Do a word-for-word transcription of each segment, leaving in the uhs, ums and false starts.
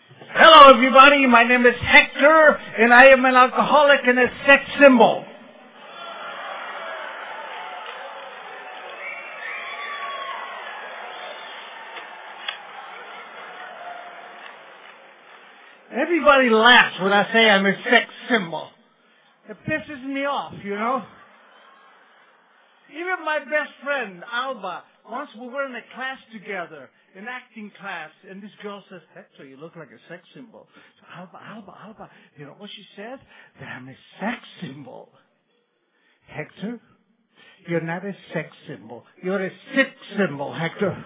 Hello, everybody. My name is Hector, and I am an alcoholic and a sex symbol. Everybody laughs when I say I'm a sex symbol. It pisses me off, you know. Even my best friend, Alba, once we were in a class together, an acting class, and this girl says, Hector, you look like a sex symbol. So, Alba, Alba, Alba, you know what she said? That I'm a sex symbol. Hector, you're not a sex symbol. You're a sick symbol, Hector.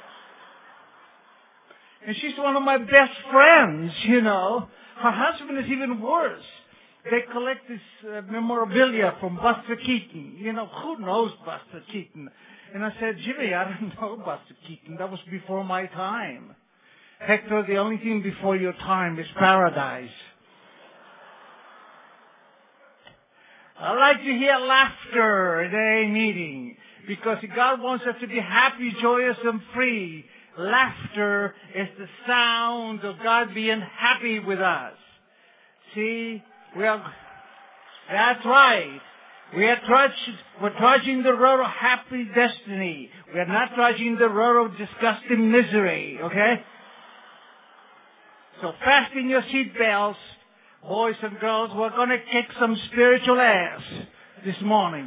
And she's one of my best friends, you know. Her husband is even worse. They collect this uh, memorabilia from Buster Keaton. You know, who knows Buster Keaton? And I said, Jimmy, I don't know Buster Keaton. That was before my time. Hector, the only thing before your time is paradise. I like to hear laughter at a meeting because God wants us to be happy, joyous, and free. Laughter is the sound of God being happy with us. See, we are, that's right. We are trudging, we're trudging the road of happy destiny. We are not trudging the road of disgusting misery, okay? So fasten your seatbelts, boys and girls. We're going to kick some spiritual ass this morning.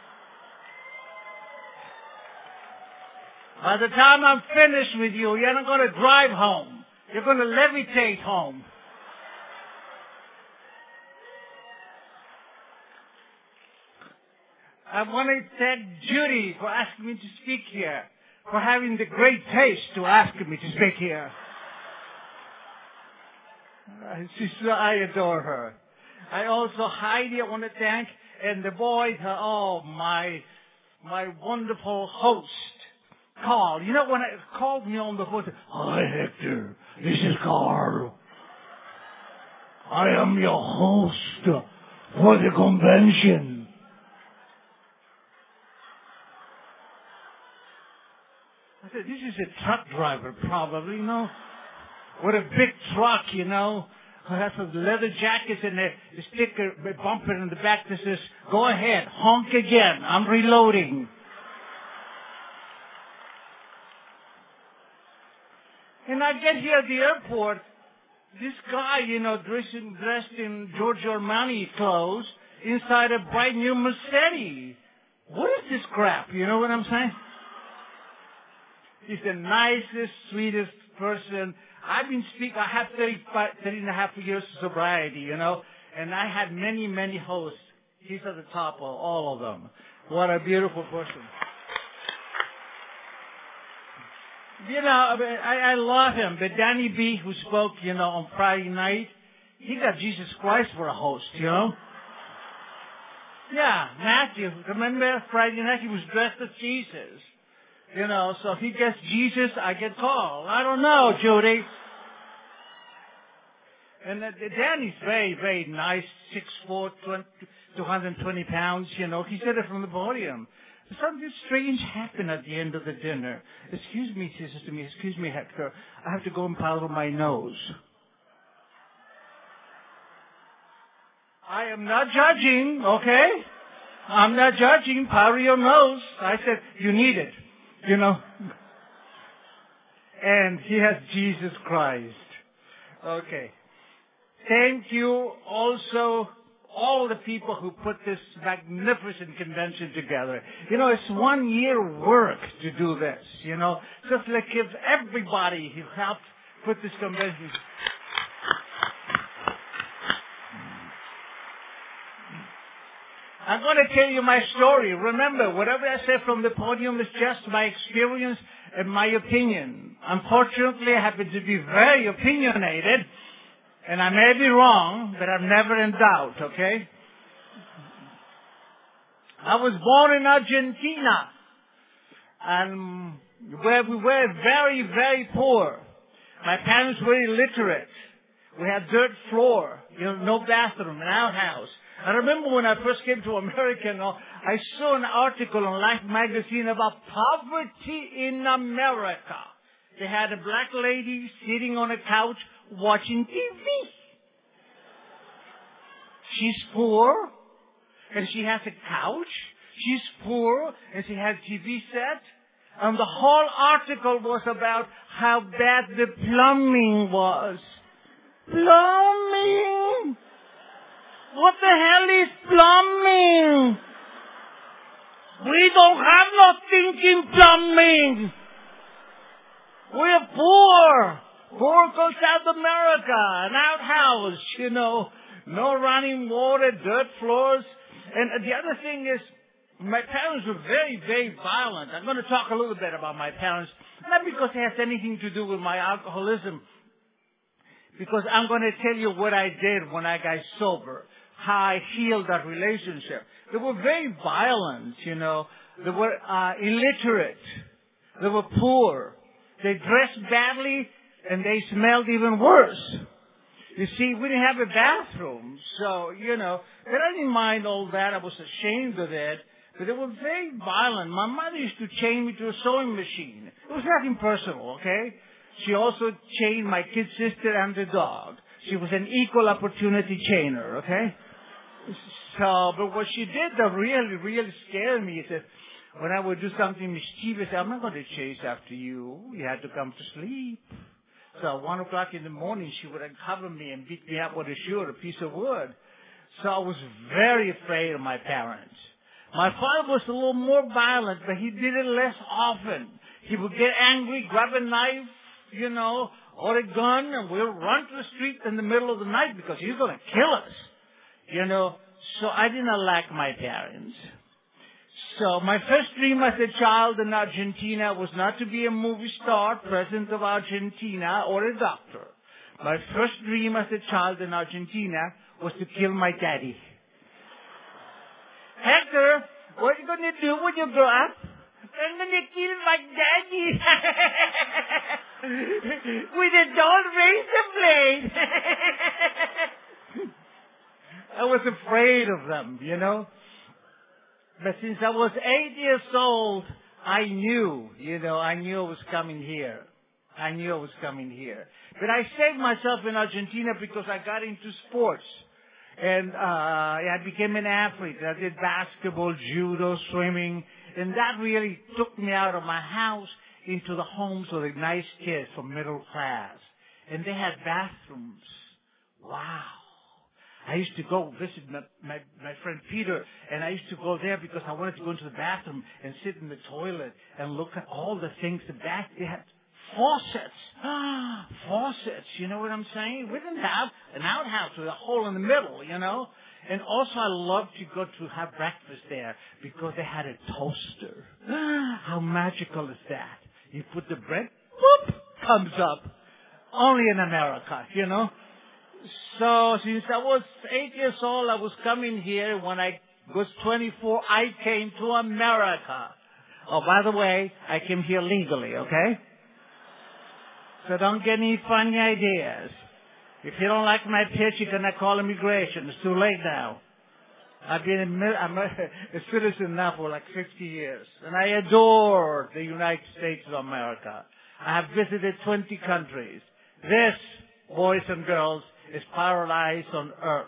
By the time I'm finished with you, you're not going to drive home. You're going to levitate home. I want to thank Judy for asking me to speak here, for having the great taste to ask me to speak here. Uh, she's, I adore her. I also, Heidi, I want to thank, and the boys, uh, oh, my, my wonderful host, Carl. You know, when I called me on the phone, hi, Hector, this is Carl. I am your host for the convention. I said, this is a truck driver, probably, you know, with a big truck, you know, who has some leather jackets and a sticker, a bumper in the back that says, go ahead, honk again, I'm reloading. And I get here at the airport, this guy, you know, dressed in, dressed in Giorgio Armani clothes inside a bright new Mercedes. What is this crap? You know what I'm saying? He's the nicest, sweetest person. I've been speaking, I have thirty-five, thirty and a half years of sobriety, you know, and I had many, many hosts. He's at the top of all of them. What a beautiful person. You know, I, I love him. But Danny B, who spoke, you know, on Friday night, he got Jesus Christ for a host, you know. Yeah, Matthew, remember Friday night he was dressed as Jesus. You know, so if he gets Jesus, I get called. I don't know, Judy. And uh, Danny's very, very nice, six foot, two hundred twenty pounds, you know. He said it from the podium. Something strange happened at the end of the dinner. Excuse me, he says to me, excuse me, Hector, I have to go and powder my nose. I am not judging, okay? I'm not judging. Powder your nose. I said, you need it, you know. And he has Jesus Christ. Okay. Thank you also, all the people who put this magnificent convention together. You know, it's one year work to do this, you know. Just like if everybody who helped put this convention. I'm going to tell you my story. Remember, whatever I say from the podium is just my experience and my opinion. Unfortunately, I happen to be very opinionated, and I may be wrong, but I'm never in doubt, okay? I was born in Argentina, and where we were very, very poor. My parents were illiterate. We had dirt floor, you know, no bathroom, an outhouse. I remember when I first came to America, you know, I saw an article on Life magazine about poverty in America. They had a black lady sitting on a couch watching T V. She's poor, and she has a couch. She's poor, and she has a T V set. And the whole article was about how bad the plumbing was. Plumbing? What the hell is plumbing? We don't have no thinking plumbing. We're poor. Poor called South America, an outhouse, you know. No running water, dirt floors. And the other thing is, my parents were very, very violent. I'm going to talk a little bit about my parents, not because it has anything to do with my alcoholism, because I'm going to tell you what I did when I got sober, how I healed that relationship. They were very violent, you know. They were uh, illiterate. They were poor. They dressed badly, and they smelled even worse. You see, we didn't have a bathroom, so, you know, but I didn't mind all that. I was ashamed of it. But they were very violent. My mother used to chain me to a sewing machine. It was nothing personal, okay? She also chained my kid sister and the dog. She was an equal opportunity chainer, okay? So, but what she did that really, really scared me is that when I would do something mischievous, I'm not going to chase after you. You had to come to sleep. So at one o'clock in the morning, she would uncover me and beat me up with a shoe or a piece of wood. So I was very afraid of my parents. My father was a little more violent, but he did it less often. He would get angry, grab a knife, you know, or a gun, and we'll run to the street in the middle of the night because he's going to kill us, you know. So I didn't like my parents. So my first dream as a child in Argentina was not to be a movie star, president of Argentina, or a doctor. My first dream as a child in Argentina was to kill my daddy. Hector, what are you going to do when you grow up? I'm going to kill my daddy with a dull razor blade. I was afraid of them, you know. But since I was eight years old, I knew, you know, I knew I was coming here. I knew I was coming here. But I saved myself in Argentina because I got into sports. And uh I became an athlete. I did basketball, judo, swimming. And that really took me out of my house into the homes of the nice kids from middle class. And they had bathrooms. Wow. I used to go visit my, my, my friend Peter, and I used to go there because I wanted to go into the bathroom and sit in the toilet and look at all the things. The bath, they had faucets. Ah, faucets. You know what I'm saying? We didn't have an outhouse with a hole in the middle, you know. And also I loved to go to have breakfast there because they had a toaster. Ah, how magical is that? You put the bread, whoop, comes up. Only in America, you know. So since I was eight years old, I was coming here. When I was twenty-four, I came to America. Oh, by the way, I came here legally, okay? So don't get any funny ideas. If you don't like my pitch, you're going to call immigration. It's too late now. I've been a, I'm a, a citizen now for like fifty years. And I adore the United States of America. I have visited twenty countries. This, boys and girls, is paradise on earth.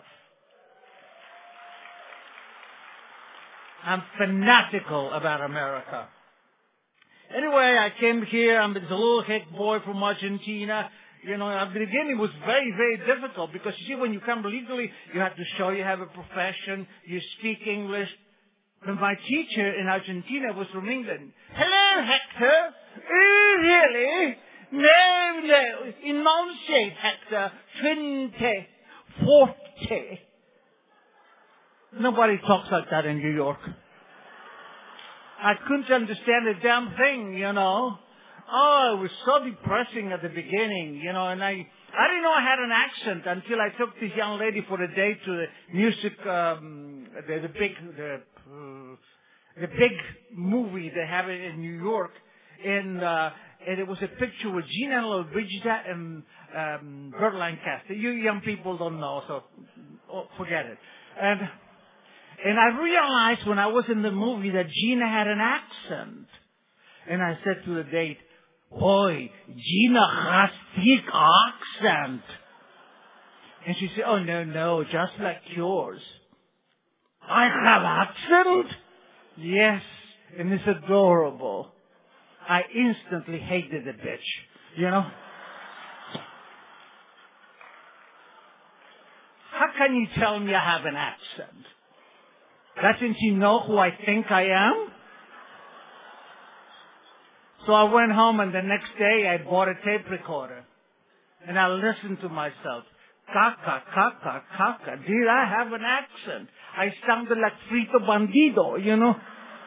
I'm fanatical about America. Anyway, I came here. I'm this little hick boy from Argentina. You know, at the beginning it was very, very difficult because, you see, when you come legally, you have to show you have a profession, you speak English. But my teacher in Argentina was from England. Hello, Hector. Oh, really? No, no. Enunciate, Hector. Twenty. Forty. Nobody talks like that in New York. I couldn't understand a damn thing, you know. Oh, it was so depressing at the beginning, you know, and I, I didn't know I had an accent until I took this young lady for a date to the music, um, the, the big, the, uh, the big movie they have it in New York, and, uh, and it was a picture with Gina Lollobrigida and, um, Burt Lancaster. You young people don't know, so oh, forget it. And, and I realized when I was in the movie that Gina had an accent. And I said to the date, Boy, Gina has thick accent. And she said, oh, no, no, just like yours. I have accent? Yes, and it's adorable. I instantly hated the bitch, you know? How can you tell me I have an accent? Doesn't she know who I think I am? So I went home and the next day I bought a tape recorder. And I listened to myself. Caca, caca, caca. Did I have an accent? I sounded like Frito Bandido, you know?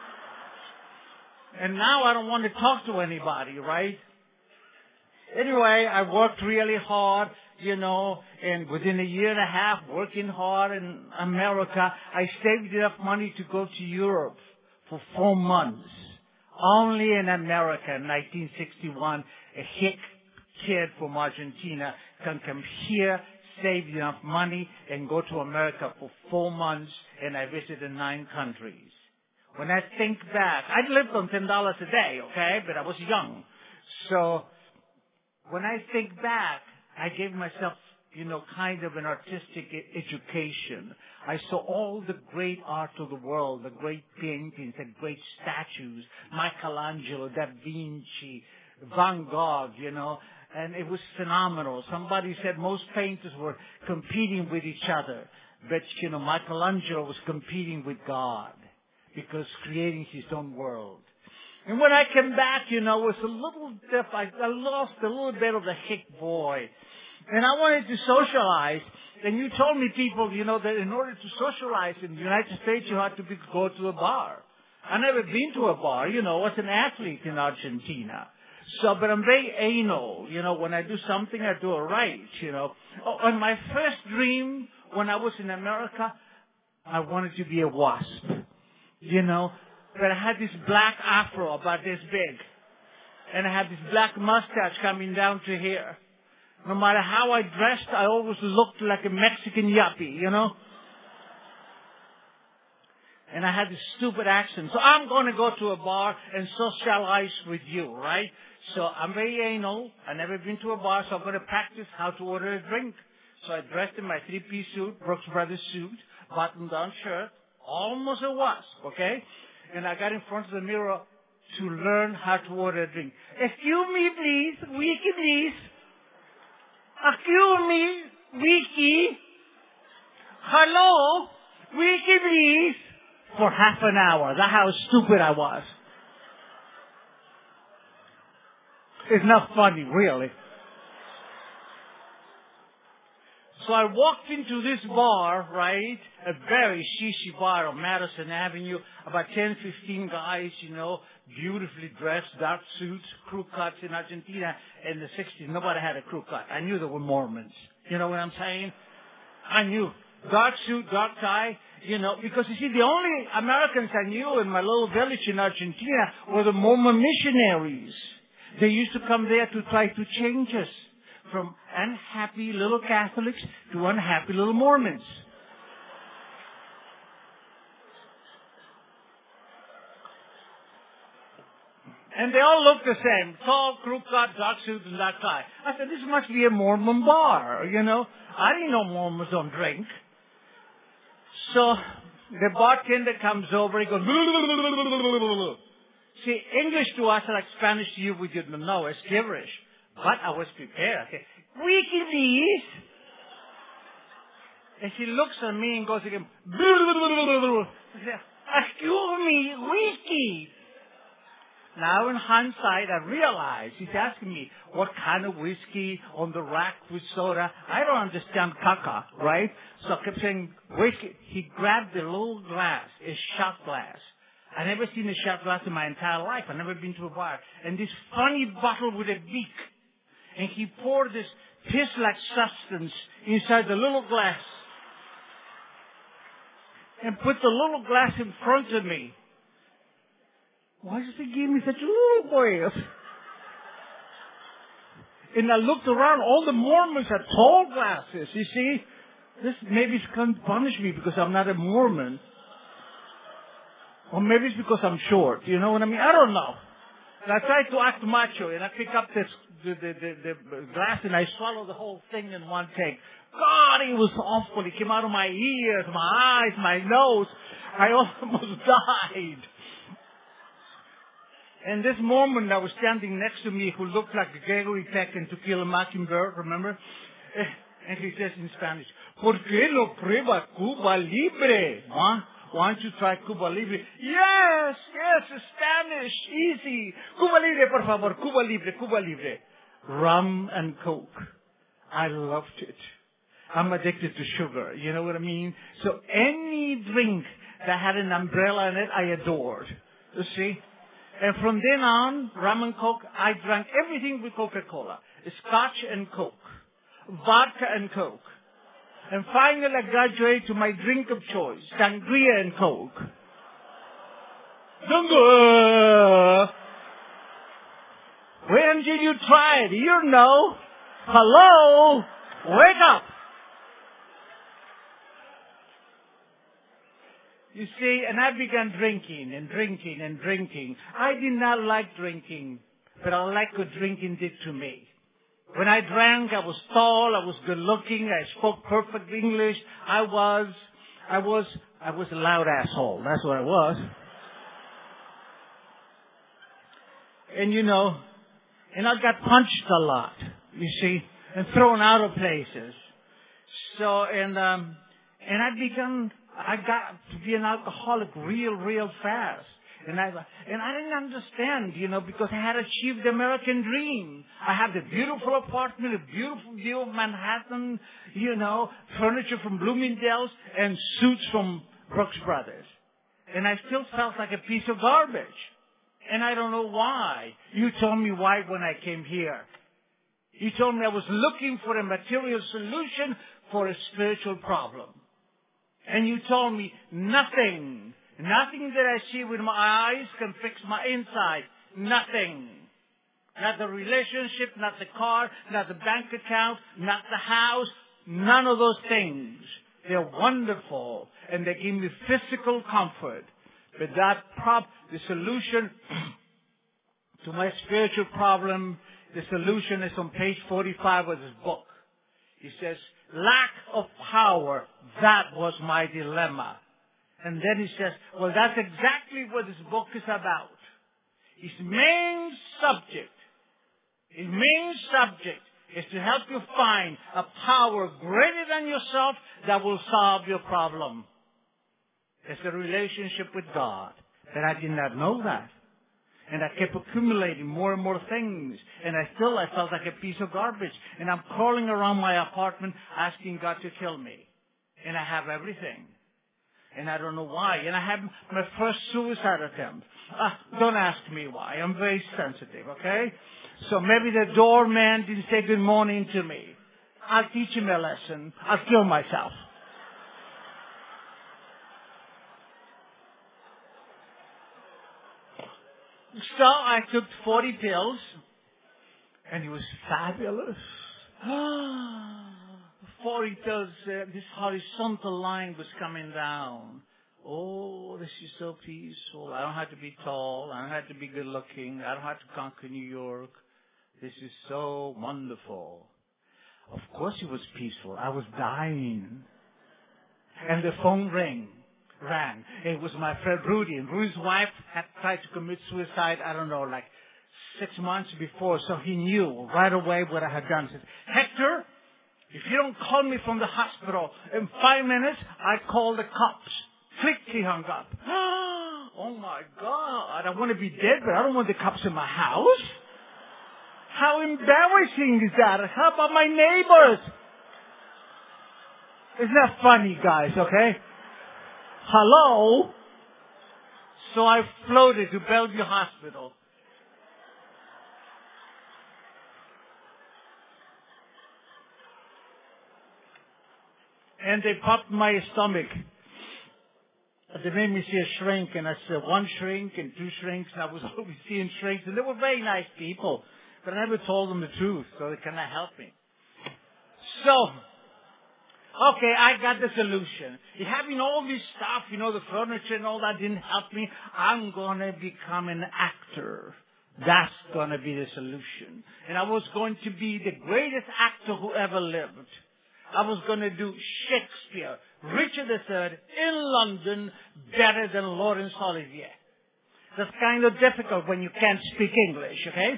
And now I don't want to talk to anybody, right? Anyway, I worked really hard, you know, and within a year and a half working hard in America, I saved enough money to go to Europe for four months. Only in America in nineteen sixty-one, a hick kid from Argentina can come here, save enough money, and go to America for four months, and I visited nine countries. When I think back, I lived on ten dollars a day, okay, but I was young. So when I think back, I gave myself, you know, kind of an artistic e- education. I saw all the great art of the world, the great paintings, the great statues, Michelangelo, Da Vinci, Van Gogh, you know, and it was phenomenal. Somebody said most painters were competing with each other, but, you know, Michelangelo was competing with God because creating his own world. And when I came back, you know, it was a little diff. I, I lost a little bit of the hick boy. And I wanted to socialize. And you told me, people, you know, that in order to socialize in the United States, you had to be, go to a bar. I've never been to a bar. You know, I was an athlete in Argentina. So, but I'm very anal. You know, when I do something, I do it right, you know. Oh, and my first dream when I was in America, I wanted to be a wasp. You know, but I had this black afro about this big. And I had this black mustache coming down to here. No matter how I dressed, I always looked like a Mexican yuppie, you know. And I had this stupid accent. So I'm going to go to a bar and socialize with you, right? So I'm very anal. I've never been to a bar, so I'm going to practice how to order a drink. So I dressed in my three-piece suit, Brooks Brothers suit, button-down shirt, almost a wasp, okay? And I got in front of the mirror to learn how to order a drink. Excuse me, please. Wiki, please. Excuse me, Wiki. Hello, Wiki, please. For half an hour. That's how stupid I was. It's not funny, really. So I walked into this bar, right? A very shishy bar on Madison Avenue. About ten, fifteen guys, you know, beautifully dressed, dark suits, crew cuts in Argentina. In the sixties, nobody had a crew cut. I knew they were Mormons. You know what I'm saying? I knew. Dark suit, dark tie, you know, because you see, the only Americans I knew in my little village in Argentina were the Mormon missionaries. They used to come there to try to change us from unhappy little Catholics to unhappy little Mormons. And they all looked the same. Tall, crew cut, dark suit, and dark tie. I said, this must be a Mormon bar, you know. I didn't know Mormons don't drink. So the bartender comes over, he goes, see, English to us are like Spanish to you, we didn't know, it's gibberish. But I was prepared. I said, Wiki, please. And she looks at me and goes again, excuse me, Wiki. Now in hindsight, I realize he's asking me what kind of whiskey on the rack with soda. I don't understand caca, right? So I kept saying whiskey. He grabbed the little glass, a shot glass. I never seen a shot glass in my entire life. I've never been to a bar. And this funny bottle with a beak. And he poured this piss-like substance inside the little glass. And put the little glass in front of me. Why does he give me such a little voice? And I looked around, all the Mormons had tall glasses, you see. This maybe it's going to punish me because I'm not a Mormon. Or maybe it's because I'm short, you know what I mean? I don't know. So I tried to act macho, and I pick up this, the, the, the, the glass and I swallow the whole thing in one take. God, it was awful. It came out of my ears, my eyes, my nose. I almost died. And this moment, I was standing next to me who looked like Gregory Peck in To Kill a Mockingbird, remember? And he says in Spanish, ¿Por qué no prueba Cuba Libre? Huh? Why don't you try Cuba Libre? Yes, yes, Spanish, easy. Cuba Libre, por favor, Cuba Libre, Cuba Libre. Rum and Coke. I loved it. I'm addicted to sugar, you know what I mean? So any drink that had an umbrella in it, I adored. You see? And from then on, rum and Coke, I drank everything with Coca-Cola. Scotch and Coke. Vodka and Coke. And finally I graduated to my drink of choice, sangria and Coke. When did you try it? You know. Hello? Wake up. You see, and I began drinking and drinking and drinking. I did not like drinking, but I liked what drinking did to me. When I drank, I was tall, I was good looking, I spoke perfect English. I was, I was, I was a loud asshole. That's what I was. And you know, and I got punched a lot, you see, and thrown out of places. So, and, um, and I began, I got to be an alcoholic real, real fast. And I, and I didn't understand, you know, because I had achieved the American dream. I had a beautiful apartment, a beautiful view of Manhattan, you know, furniture from Bloomingdale's and suits from Brooks Brothers. And I still felt like a piece of garbage. And I don't know why. You told me why when I came here. You told me I was looking for a material solution for a spiritual problem. And you told me nothing. Nothing that I see with my eyes can fix my inside. Nothing. Not the relationship, not the car, not the bank account, not the house. None of those things. They're wonderful. And they give me physical comfort. But that prop, the solution to my spiritual problem, the solution is on page forty-five of this book. He says, lack of power, that was my dilemma. And then he says, well, that's exactly what this book is about. His main subject, his main subject is to help you find a power greater than yourself that will solve your problem. It's a relationship with God. And I did not know that. And I kept accumulating more and more things. And I still, I felt like a piece of garbage. And I'm crawling around my apartment asking God to kill me. And I have everything. And I don't know why. And I had my first suicide attempt. Ah, don't ask me why. I'm very sensitive, okay? So maybe the doorman didn't say good morning to me. I'll teach him a lesson. I'll kill myself. So I took forty pills. And it was fabulous. forty pills, uh, this horizontal line was coming down. Oh, this is so peaceful. I don't have to be tall. I don't have to be good looking. I don't have to conquer New York. This is so wonderful. Of course it was peaceful. I was dying. And the phone rang. rang. It was my friend Rudy. And Rudy's wife had tried to commit suicide, I don't know, like six months before. So he knew right away what I had done. He said, Hector, if you don't call me from the hospital in five minutes, I call the cops. Click, he hung up. Oh my God, I want to be dead, but I don't want the cops in my house. How embarrassing is that? How about my neighbors? Isn't that funny, guys, okay? Hello? So I floated to Bellevue Hospital. And they popped my stomach. They made me see a shrink, and I said one shrink and two shrinks, and I was always seeing shrinks, and they were very nice people, but I never told them the truth, so they cannot help me. So, okay, I got the solution. Having all this stuff, you know, the furniture and all that didn't help me. I'm going to become an actor. That's going to be the solution. And I was going to be the greatest actor who ever lived. I was going to do Shakespeare, Richard the Third, in London, better than Laurence Olivier. That's kind of difficult when you can't speak English, okay?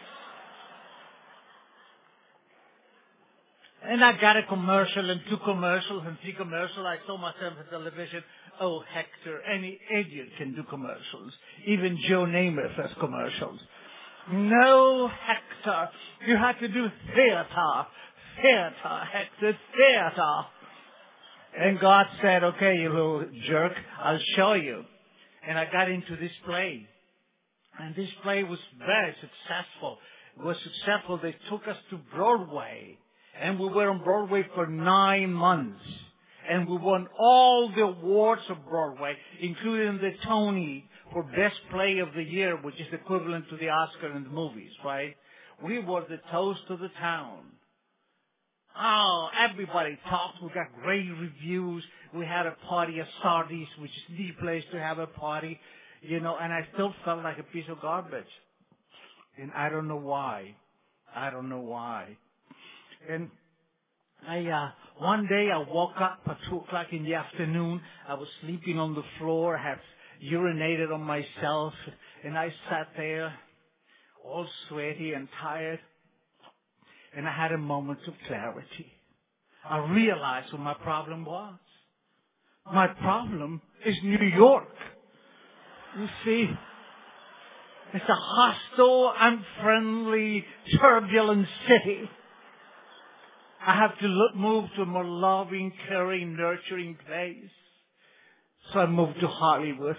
And I got a commercial and two commercials and three commercials. I saw myself on television. Oh, Hector, any idiot can do commercials. Even Joe Namath has commercials. No, Hector, you have to do theater. Theater, Hector, theater. And God said, okay, you little jerk, I'll show you. And I got into this play. And this play was very successful. It was successful. They took us to Broadway. And we were on Broadway for nine months. And we won all the awards of Broadway, including the Tony for Best Play of the Year, which is equivalent to the Oscar in the movies, right? We were the toast of the town. Oh, everybody talked. We got great reviews. We had a party at Sardis, which is the place to have a party, you know, and I still felt like a piece of garbage. And I don't know why. I don't know why. And I, uh, one day I woke up at two o'clock in the afternoon. I was sleeping on the floor. I had urinated on myself. And I sat there all sweaty and tired. And I had a moment of clarity. I realized what my problem was. My problem is New York. You see, it's a hostile, unfriendly, turbulent city. I have to look, move to a more loving, caring, nurturing place. So I moved to Hollywood.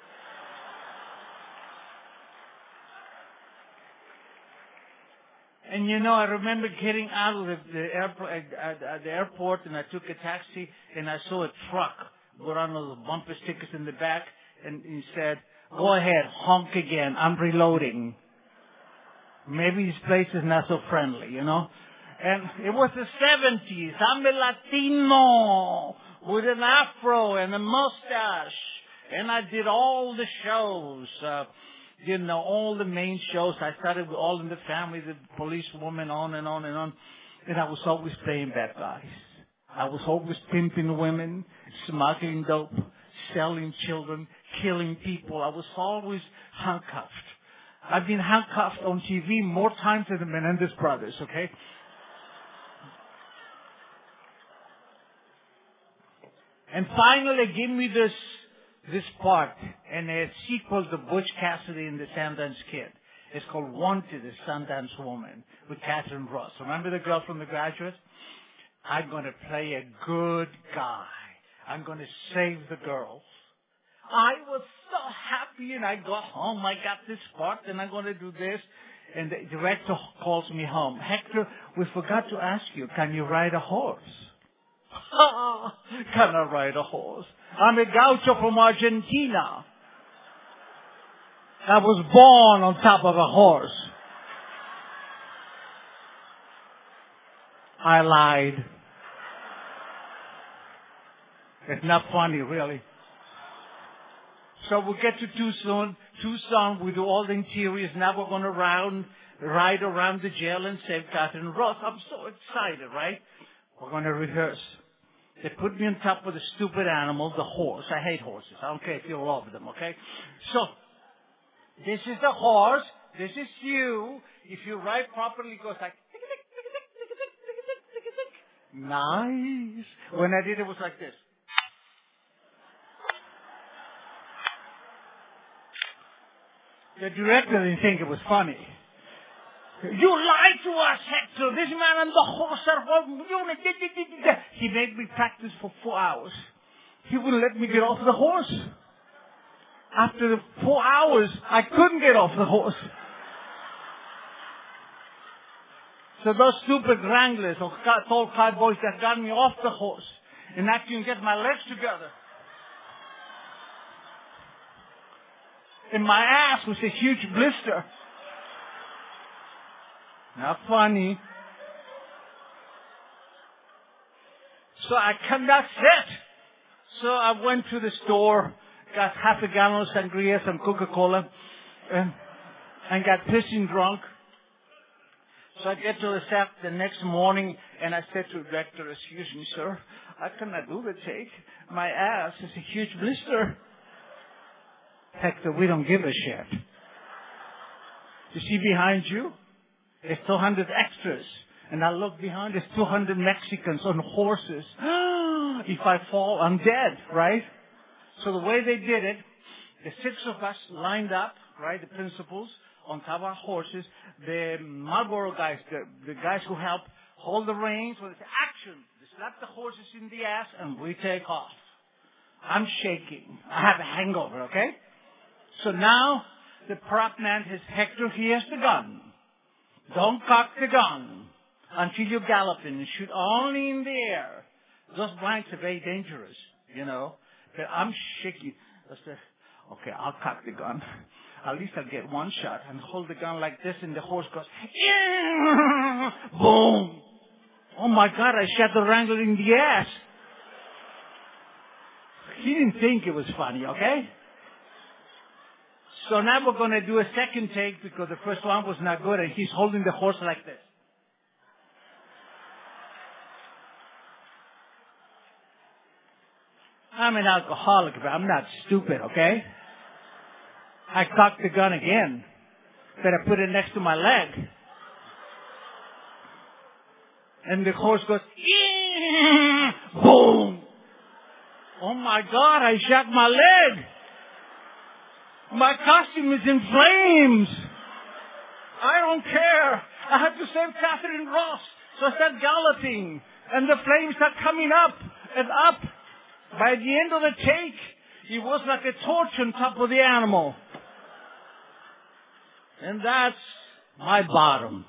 And you know, I remember getting out of the, the, airport, at, at the airport, and I took a taxi, and I saw a truck with one of those bumper stickers in the back, and he said, "Go ahead, honk again. I'm reloading." Maybe this place is not so friendly, you know. And it was the seventies. I'm a Latino with an afro and a mustache. And I did all the shows, uh, you know, all the main shows. I started with All in the Family, the Policewoman, on and on and on. And I was always playing bad guys. I was always pimping women, smuggling dope, selling children, killing people. I was always handcuffed. I've been handcuffed on T V more times than the Menendez brothers, okay? And finally, give me this this part and a sequel to Butch Cassidy and the Sundance Kid. It's called Wanted, the Sundance Woman, with Catherine Ross. Remember the girl from The Graduate? I'm going to play a good guy. I'm going to save the girls. I was so happy, and I got home. I got this part, and I'm going to do this. And the director calls me home. "Hector, we forgot to ask you, can you ride a horse?" Can I ride a horse? I'm a gaucho from Argentina. I was born on top of a horse. I lied. It's not funny, really. So we get to Tucson. Tucson, we do all the interiors. Now we're going to round, ride around the jail and save Catherine Ross. I'm so excited, right? We're going to rehearse. They put me on top of the stupid animal, the horse. I hate horses. I don't care if you love them, okay? So, this is the horse. This is you. If you ride properly, it goes like... Nice. When I did it, it was like this. The director didn't think it was funny. "You lied to us, Hector. This man and the horse are one unit." He made me practice for four hours. He wouldn't let me get off the horse. After the four hours, I couldn't get off the horse. So those stupid wranglers or tall cowboys that got me off the horse and I couldn't get my legs together. And my ass was a huge blister. Not funny. So I cannot sit. So I went to the store, got half a gallon of sangria, some Coca-Cola, and, and got pissing drunk. So I get to the set the next morning, and I said to the director, excuse me, sir, I cannot do the take. My ass is a huge blister. Hector, we don't give a shit. You see behind you? There's two hundred extras. And I look behind, there's two hundred Mexicans on horses. If I fall, I'm dead, right? So the way they did it, the six of us lined up, right, the principals, on top of our horses. The Marlboro guys, the, the guys who help hold the reins, when they say action, they slap the horses in the ass and we take off. I'm shaking. I have a hangover, okay? So now the prop man has Hector, he has the gun. Don't cock the gun until you're galloping. Shoot only in the air. Those blanks are very dangerous, you know. But I'm shaking. I said, okay, I'll cock the gun. At least I'll get one shot and hold the gun like this and the horse goes, yeah! Boom! Oh my God, I shot the wrangler in the ass. He didn't think it was funny, okay? So now we're going to do a second take because the first one was not good and he's holding the horse like this. I'm an alcoholic, but I'm not stupid, okay? I cocked the gun again, but I put it next to my leg. And the horse goes, yeah! Boom! Oh my God, I shot my leg. My costume is in flames. I don't care. I have to save Catherine Ross. So I start galloping, and the flames start coming up and up. By the end of the take, it was like a torch on top of the animal. And that's my bottom.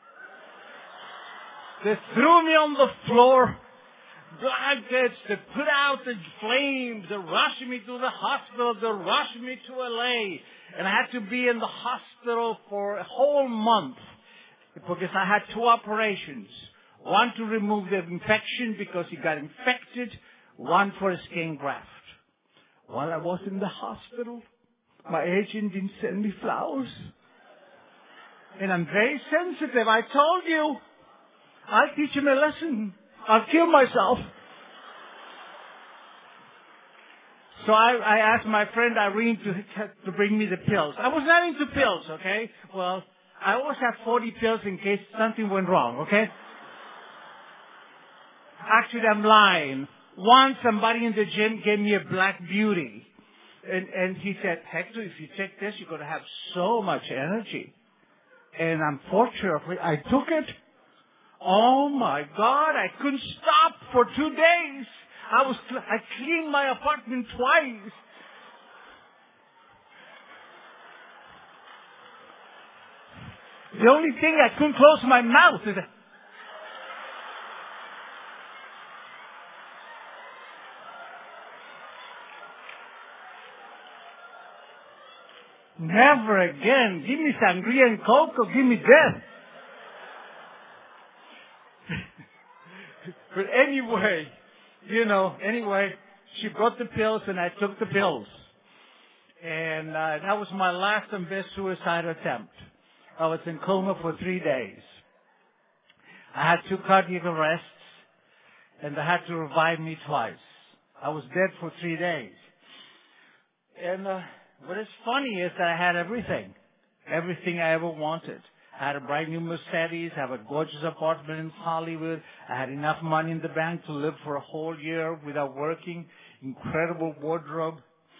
They threw me on the floor, blankets, they put out the flames, they rushed me to the hospital, they rushed me to L A. And I had to be in the hospital for a whole month because I had two operations. One to remove the infection because he got infected, one for a skin graft. While I was in the hospital, my agent didn't send me flowers. And I'm very sensitive. I told you, I'll teach him a lesson. I'll kill myself. So I, I asked my friend Irene to, to bring me the pills. I was not into pills, okay? Well, I always had forty pills in case something went wrong, okay? Actually, I'm lying. Once somebody in the gym gave me a Black Beauty. And, and he said, Hector, if you take this, you're going to have so much energy. And unfortunately, I took it. Oh my God, I couldn't stop for two days. I was, I cleaned my apartment twice. The only thing I couldn't close my mouth is, never again. Give me sangria and coke or give me death. But anyway, you know, anyway, she brought the pills and I took the pills. And uh, that was my last and best suicide attempt. I was in coma for three days. I had two cardiac arrests and they had to revive me twice. I was dead for three days. And uh, what is funny is that I had everything. Everything I ever wanted. I had a brand new Mercedes. I have a gorgeous apartment in Hollywood. I had enough money in the bank to live for a whole year without working. Incredible wardrobe.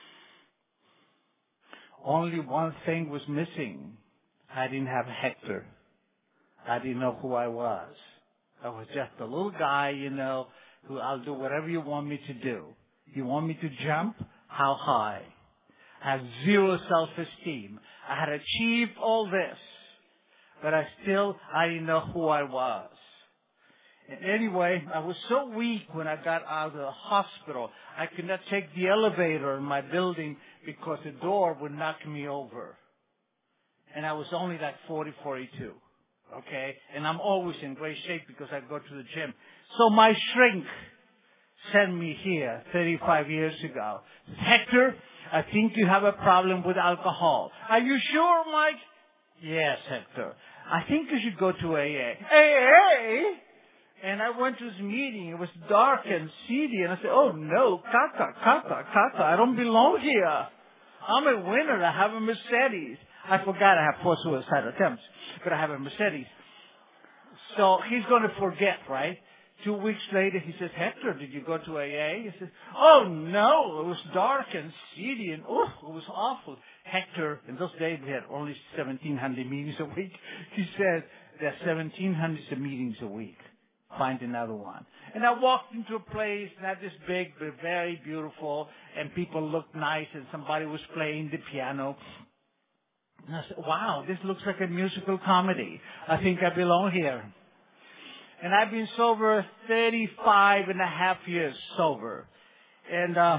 Only one thing was missing. I didn't have Hector. I didn't know who I was. I was just a little guy, you know, who I'll do whatever you want me to do. You want me to jump? How high? I have zero self-esteem. I had achieved all this. But I still, I didn't know who I was. And anyway, I was so weak when I got out of the hospital. I could not take the elevator in my building because the door would knock me over. And I was only like forty, forty-two. Okay? And I'm always in great shape because I go to the gym. So my shrink sent me here thirty-five years ago. Hector, I think you have a problem with alcohol. Are you sure, Mike? Yes, Hector. I think you should go to A A. A A? And I went to his meeting. It was dark and seedy. And I said, oh, no, Kaka, Kaka, Kaka, I don't belong here. I'm a winner. I have a Mercedes. I forgot I have four suicide attempts, but I have a Mercedes. So he's going to forget, right? Two weeks later, he says, Hector, did you go to A A? He says, oh, no, it was dark and seedy, and oh, it was awful. Hector, in those days, we had only seventeen hundred meetings a week. He said, there are seventeen hundred meetings a week. Find another one. And I walked into a place, not this big, but very beautiful, and people looked nice, and somebody was playing the piano. And I said, wow, this looks like a musical comedy. I think I belong here. And I've been sober thirty-five and a half years sober. And uh,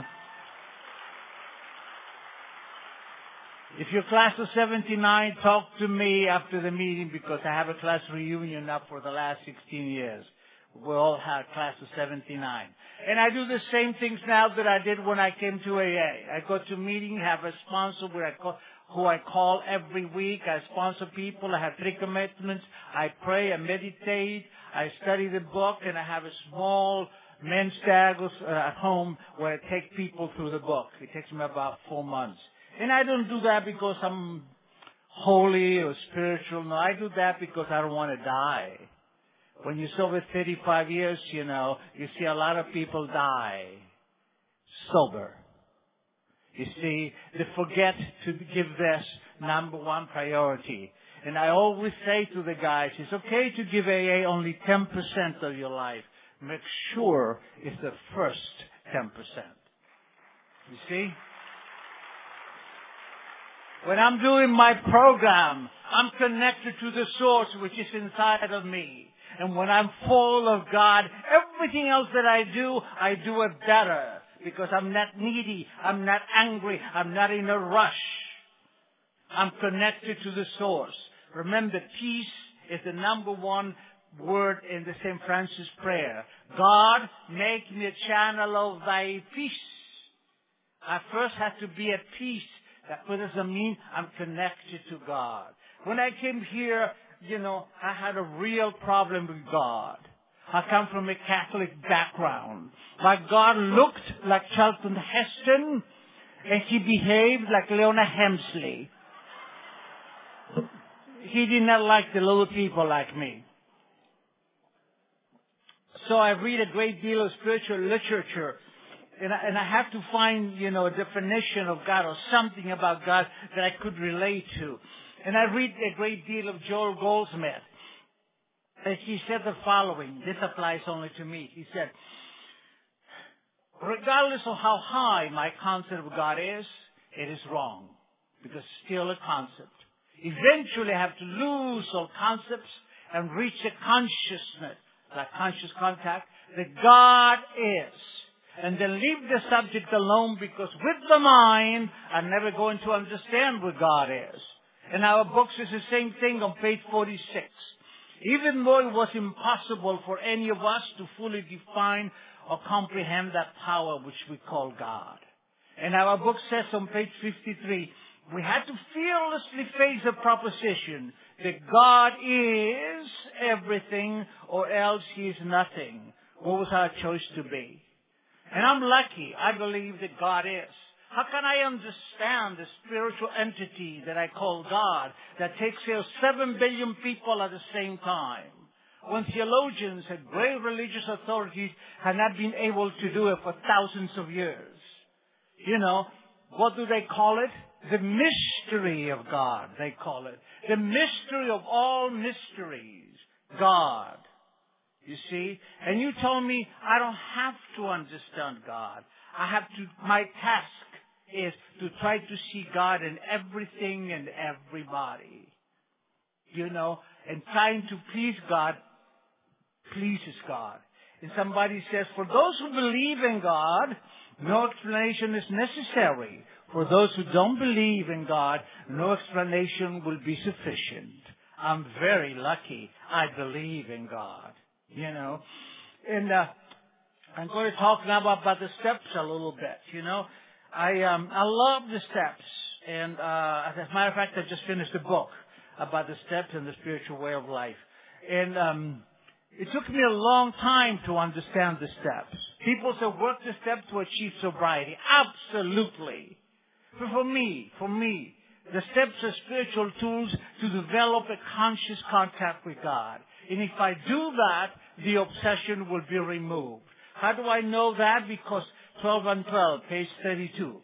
if you're class of seventy-nine, talk to me after the meeting because I have a class reunion up for the last sixteen years. We all had class of seventy-nine. And I do the same things now that I did when I came to A A. I go to meeting, have a sponsor where I call, who I call every week. I sponsor people. I have three commitments. I pray, I meditate, I study the book, and I have a small men's stagger uh, at home where I take people through the book. It takes me about four months. And I don't do that because I'm holy or spiritual. No, I do that because I don't want to die. When you're sober thirty-five years, you know, you see a lot of people die sober. You see, they forget to give this number one priority. And I always say to the guys, it's okay to give A A only ten percent of your life. Make sure it's the first ten percent. You see? When I'm doing my program, I'm connected to the source which is inside of me. And when I'm full of God, everything else that I do, I do it better. Because I'm not needy, I'm not angry, I'm not in a rush. I'm connected to the source. Remember, peace is the number one word in the Saint Francis prayer. God, make me a channel of thy peace. I first have to be at peace. That doesn't mean I'm connected to God. When I came here, you know, I had a real problem with God. I come from a Catholic background. My God looked like Charlton Heston, and he behaved like Leona Hemsley. He did not like the little people like me. So I read a great deal of spiritual literature, and I, and I have to find, you know, a definition of God or something about God that I could relate to. And I read a great deal of Joel Goldsmith. And he said the following. This applies only to me. He said, regardless of how high my concept of God is, it is wrong. Because it's still a concept. Eventually I have to lose all concepts and reach a consciousness, like conscious contact, that God is. And then leave the subject alone because with the mind, I'm never going to understand what God is. In our books, it's the same thing on page forty-six. Even though it was impossible for any of us to fully define or comprehend that power which we call God. And our book says on page fifty-three, we had to fearlessly face the proposition that God is everything or else He is nothing. What was our choice to be? And I'm lucky. I believe that God is. How can I understand the spiritual entity that I call God that takes care of seven billion people at the same time? When theologians and great religious authorities have not been able to do it for thousands of years. You know, what do they call it? The mystery of God, they call it. The mystery of all mysteries. God. You see? And you told me I don't have to understand God. I have to, my task is to try to see God in everything and everybody. You know, and trying to please God pleases God. And somebody says, for those who believe in God, no explanation is necessary. For those who don't believe in God, no explanation will be sufficient. I'm very lucky. I believe in God. You know, and uh, I'm going to talk now about the steps a little bit. You know, I um, I love the steps, and uh, as a matter of fact, I just finished a book about the steps and the spiritual way of life. And um, it took me a long time to understand the steps. People say, work the steps to achieve sobriety. Absolutely. But for me, for me, the steps are spiritual tools to develop a conscious contact with God. And if I do that, the obsession will be removed. How do I know that? Because twelve and twelve, page thirty-two.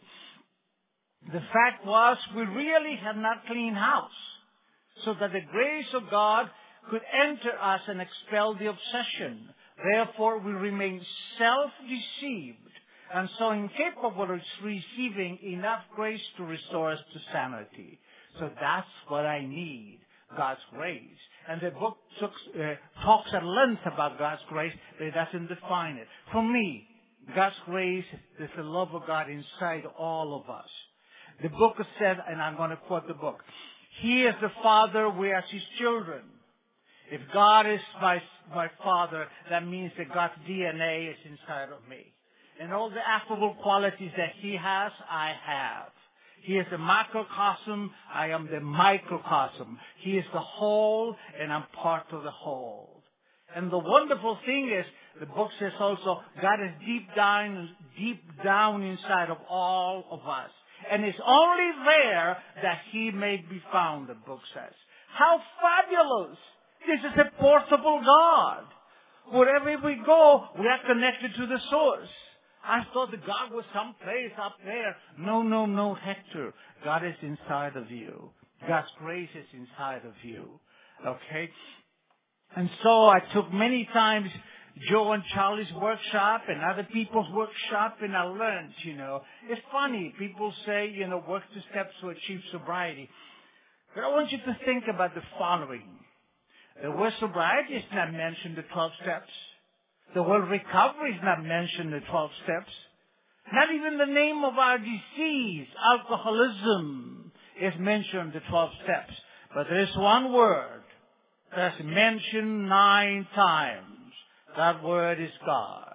The fact was, we really had not clean house, so that the grace of God could enter us and expel the obsession. Therefore, we remain self-deceived and so incapable of receiving enough grace to restore us to sanity. So that's what I need, God's grace. And the book took, uh, talks at length about God's grace, but it doesn't define it. For me, God's grace is the love of God inside all of us. The book said, and I'm going to quote the book, He is the Father, we are His children. If God is my, my Father, that means that God's D N A is inside of me. And all the affable qualities that He has, I have. He is the macrocosm, I am the microcosm. He is the whole, and I'm part of the whole. And the wonderful thing is, the book says also, God is deep down, deep down inside of all of us. And it's only there that He may be found, the book says. How fabulous! This is a portable God. Wherever we go, we are connected to the source. I thought that God was someplace up there. No, no, no, Hector. God is inside of you. God's grace is inside of you. Okay? And so I took many times Joe and Charlie's workshop and other people's workshop, and I learned, you know. It's funny. People say, you know, work the steps to achieve sobriety. But I want you to think about the following. The word sobriety is not mentioned in the twelve steps. The word recovery is not mentioned in the twelve steps. Not even the name of our disease, alcoholism, is mentioned in the twelve steps. But there is one word that's mentioned nine times. That word is God.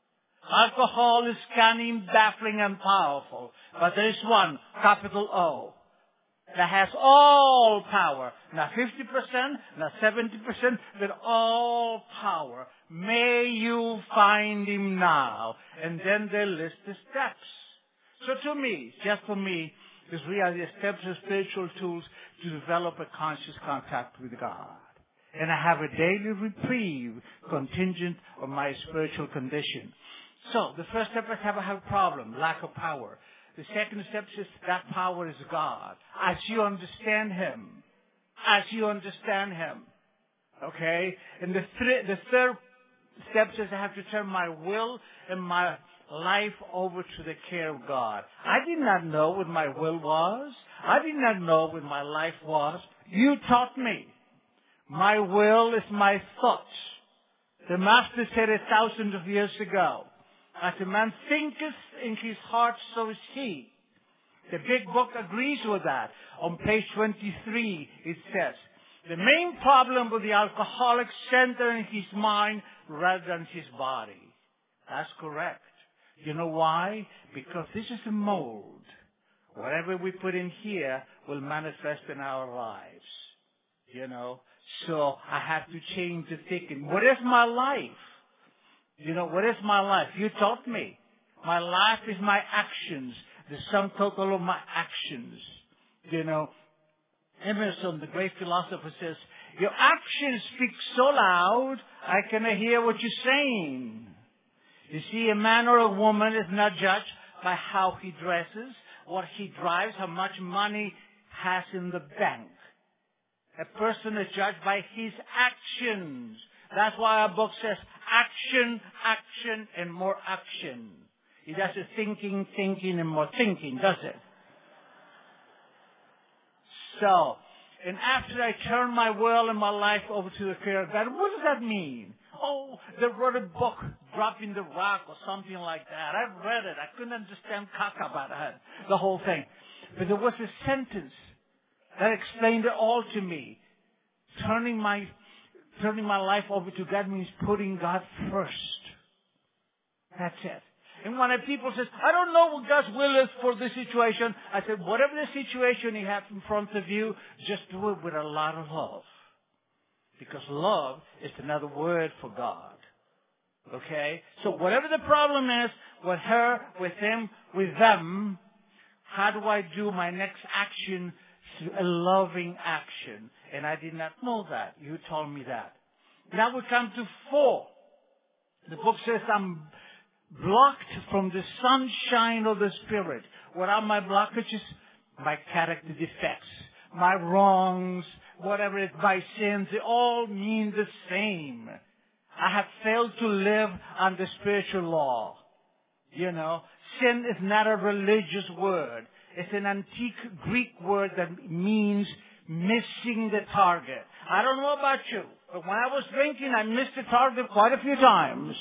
Alcohol is cunning, baffling, and powerful. But there is one, capital O, that has all power. Not fifty percent, not seventy percent, but all power. May you find Him now. And then they list the steps. So to me, just for me, these really the steps are spiritual tools to develop a conscious contact with God. And I have a daily reprieve contingent on my spiritual condition. So the first step is have I have a problem, lack of power. The second step is that power is God. As you understand Him. As you understand Him. Okay? And the, th- the third step is I have to turn my will and my life over to the care of God. I did not know what my will was. I did not know what my life was. You taught me. My will is my thoughts. The Master said a thousand of years ago, as a man thinketh in his heart, so is he. The big book agrees with that. On page twenty-three, it says, the main problem with the alcoholic center in his mind rather than his body. That's correct. You know why? Because this is a mold. Whatever we put in here will manifest in our lives. You know? So I have to change the thinking. What is my life? You know, what is my life? You taught me. My life is my actions. The sum total of my actions. You know, Emerson, the great philosopher, says, your actions speak so loud, I cannot hear what you're saying. You see, a man or a woman is not judged by how he dresses, what he drives, how much money has in the bank. A person is judged by his actions. That's why our book says action, action, and more action. It doesn't thinking, thinking, and more thinking, does it? So, and after I turn my will and my life over to the care of God, what does that mean? Oh, they wrote a book, Dropping the Rock or something like that. I read it. I couldn't understand caca about it, the whole thing. But there was a sentence that explained it all to me. Turning my, turning my life over to God means putting God first. That's it. And when people say, I don't know what God's will is for this situation, I said, whatever the situation you have in front of you, just do it with a lot of love. Because love is another word for God. Okay? So whatever the problem is, with her, with him, with them, how do I do my next action? A loving action. And I did not know that. You told me that. Now we come to four. The book says I'm blocked from the sunshine of the Spirit. What are my blockages? My character defects, my wrongs, whatever it is, my sins, they all mean the same. I have failed to live under spiritual law. You know, sin is not a religious word. It's an antique Greek word that means missing the target. I don't know about you, but when I was drinking, I missed the target quite a few times.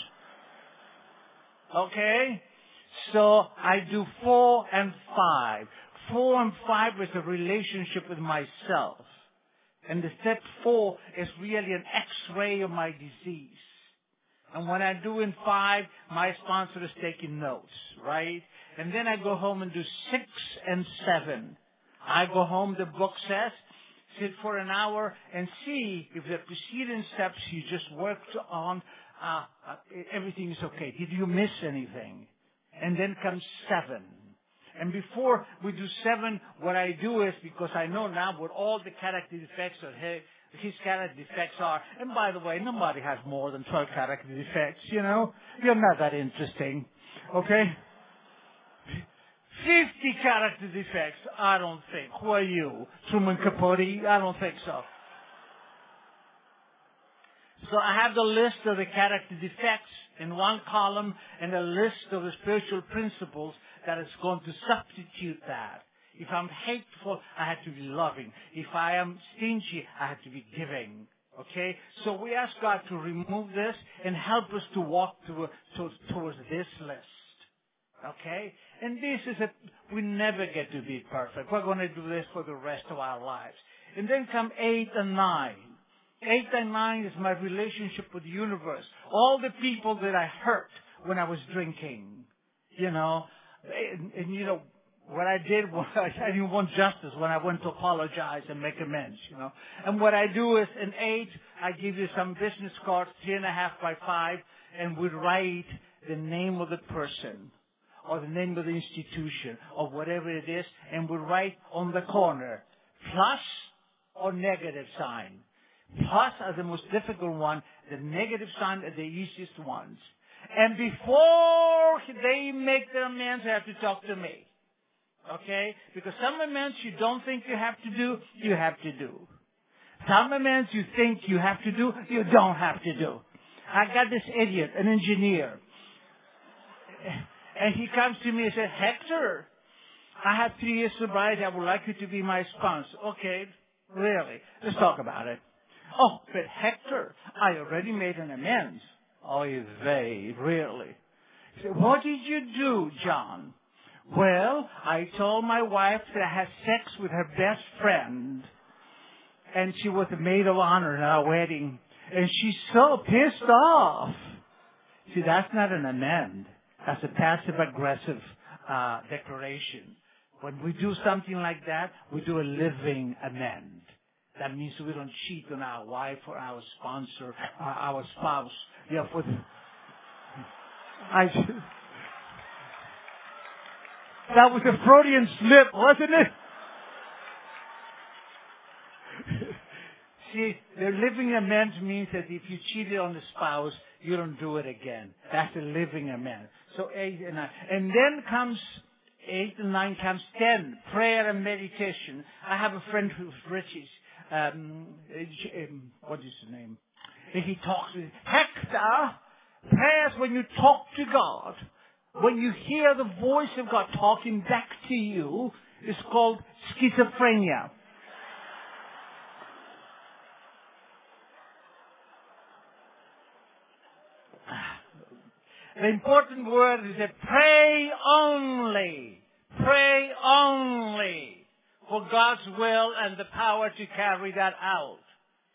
Okay? So I do four and five. Four and five is a relationship with myself. And the step four is really an x-ray of my disease. And when I do in five, my sponsor is taking notes, right? And then I go home and do six and seven. I go home, the book says, sit for an hour and see if the preceding steps you just worked on, uh, uh, everything is okay. Did you miss anything? And then comes seven. And before we do seven, what I do is, because I know now what all the character defects are, his character defects are, and by the way, nobody has more than twelve character defects, you know? You're not that interesting, okay? fifty character defects, I don't think. Who are you? Truman Capote? I don't think so. So I have the list of the character defects in one column and a list of the spiritual principles that is going to substitute that. If I'm hateful, I have to be loving. If I am stingy, I have to be giving. Okay? So we ask God to remove this and help us to walk to, to, towards this list. Okay? And this is a, we never get to be perfect. We're going to do this for the rest of our lives. And then come eight and nine. Eight and nine is my relationship with the universe. All the people that I hurt when I was drinking. You know, and, and you know, what I did was I didn't want justice when I went to apologize and make amends, you know. And what I do is in eight, I give you some business cards, three and a half by five, and we write the name of the person or the name of the institution or whatever it is, and we write on the corner, plus or negative sign. Plus are the most difficult one. The negative sign are the easiest ones. And before they make their amends, they have to talk to me. Okay? Because some amends you don't think you have to do, you have to do. Some amends you think you have to do, you don't have to do. I got this idiot, an engineer. And he comes to me and says, Hector, I have three years sobriety. I would like you to be my sponsor. Okay, really? Let's talk about it. Oh, but Hector, I already made an amends. Oh, they, really? He said, what did you do, John? Well, I told my wife that I had sex with her best friend, and she was the maid of honor at our wedding, and she's so pissed off. See, that's not an amend. That's a passive-aggressive uh, declaration. When we do something like that, we do a living amend. That means we don't cheat on our wife or our sponsor, or our spouse. Yeah, for the, I, that was a Freudian slip, wasn't it? See, the living amends means that if you cheated on the spouse, you don't do it again. That's a living amend. So eight and nine. And then comes eight and nine comes ten, prayer and meditation. I have a friend who's British. Um, um, what is his name? And he talks with Hector. Prayers when you talk to God, when you hear the voice of God talking back to you, is called schizophrenia. The important word is that pray only. Pray only for God's will and the power to carry that out.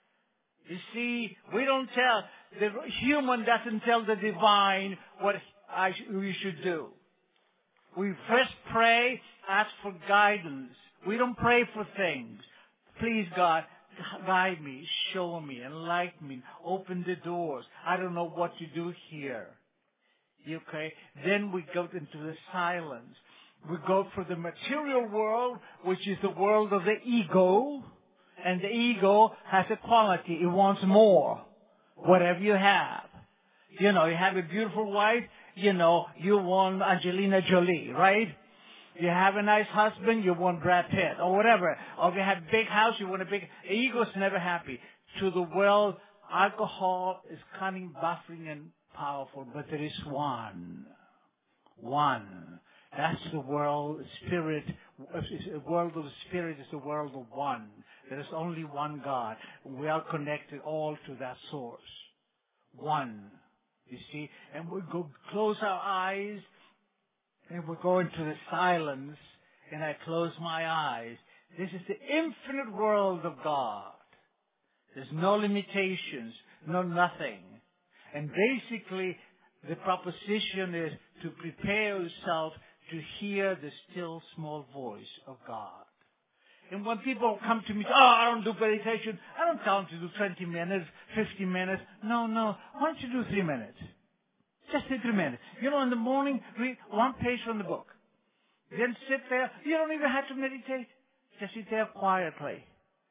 You see, we don't tell, the human doesn't tell the divine what I sh- we should do. We first pray, ask for guidance. We don't pray for things. Please, God, guide me, show me, enlighten me, open the doors. I don't know what to do here. Okay? Then we go into the silence. We go for the material world, which is the world of the ego. And the ego has a quality. It wants more. Whatever you have. You know, you have a beautiful wife, you know, you want Angelina Jolie, right? You have a nice husband, you want Brad Pitt, or whatever. Or if you have a big house, you want a big... The ego is never happy. To the world, alcohol is cunning, buffering, and powerful, but there is one. One. That's the world, spirit. The world of the spirit is the world of one. There is only one God. We are connected all to that source. One. You see? And we go close our eyes and we go into the silence and I close my eyes. This is the infinite world of God. There's no limitations, no nothing. And basically, the proposition is to prepare yourself to hear the still small voice of God. And when people come to me, oh, I don't do meditation, I don't tell them to do twenty minutes, fifty minutes. No, no. Why don't you do three minutes? Just do three minutes. You know, in the morning, read one page from the book. Then sit there. You don't even have to meditate. Just sit there quietly.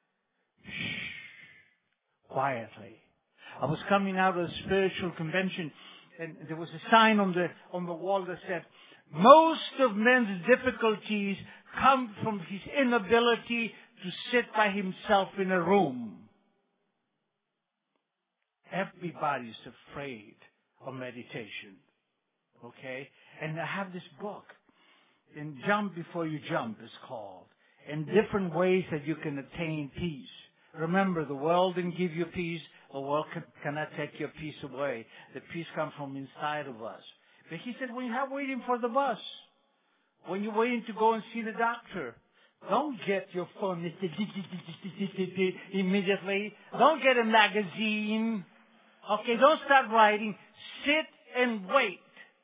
Shh. Quietly. I was coming out of a spiritual convention, and there was a sign on the on the wall that said, most of men's difficulties come from his inability to sit by himself in a room. Everybody's afraid of meditation. Okay? And I have this book, and Jump Before You Jump is called, and different ways that you can attain peace. Remember, the world didn't give you peace. The world can, cannot take your peace away. The peace comes from inside of us. But he said, when you're waiting for the bus, when you're waiting to go and see the doctor, don't get your phone immediately. Don't get a magazine. Okay, don't start writing. Sit and wait.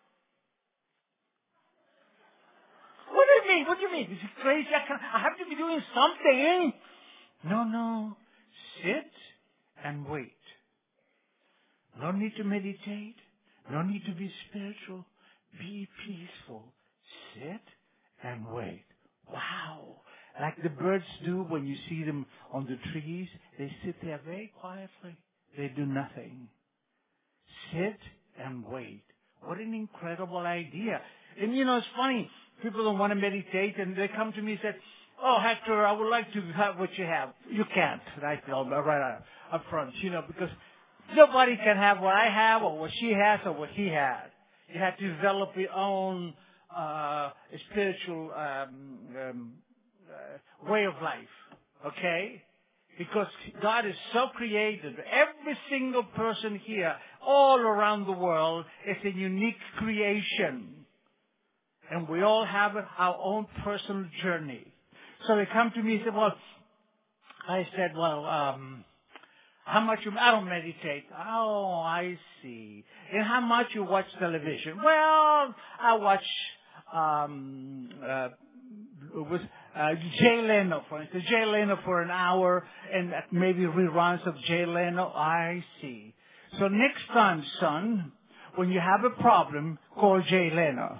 What do you mean? What do you mean? Is it crazy? I, can, I have to be doing something. No, no. Sit and wait. No need to meditate. No need to be spiritual. Be peaceful. Sit and wait. Wow. Like the birds do when you see them on the trees. They sit there very quietly. They do nothing. Sit and wait. What an incredible idea. And you know, it's funny. People don't want to meditate and they come to me and say, oh, Hector, I would like to have what you have. You can't. Right, right up front, you know, because nobody can have what I have or what she has or what he has. You have to develop your own uh, spiritual um, um, uh, way of life, okay? Because God is so creative. Every single person here, all around the world, is a unique creation. And we all have our own personal journey. So they come to me and say, well, I said, well, um, how much you, I don't meditate. Oh, I see. And how much you watch television? Well, I watch, um, uh, with, uh, Jay Leno, for instance. Jay Leno for an hour and maybe reruns of Jay Leno. I see. So next time, son, when you have a problem, call Jay Leno.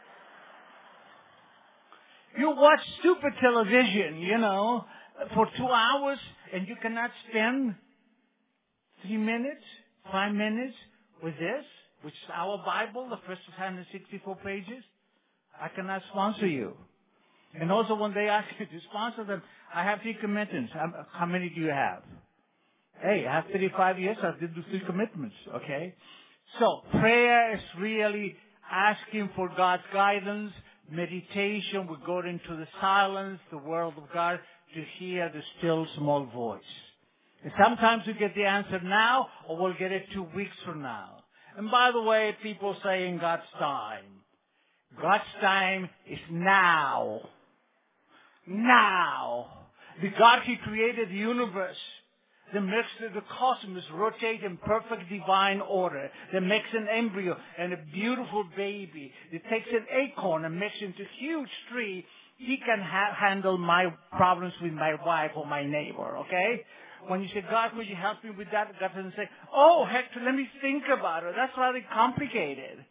You watch stupid television, you know, for two hours and you cannot spend three minutes, five minutes with this, which is our Bible, the first one hundred sixty-four pages. I cannot sponsor you. And also when they ask you to sponsor them, I have three commitments. How many do you have? Hey, I have thirty-five years. I did do three commitments, okay? So prayer is really asking for God's guidance. Meditation, we go into the silence, the world of God, to hear the still small voice. And sometimes we get the answer now, or we'll get it two weeks from now. And by the way, people say in God's time. God's time is now. Now. The God, He created the universe. that makes the, the cosmos rotate in perfect divine order, that makes an embryo and a beautiful baby, that takes an acorn and makes it into a huge tree, he can ha- handle my problems with my wife or my neighbor, okay? When you say, God, could you help me with that? God doesn't say, oh, Hector, let me think about it. That's rather complicated.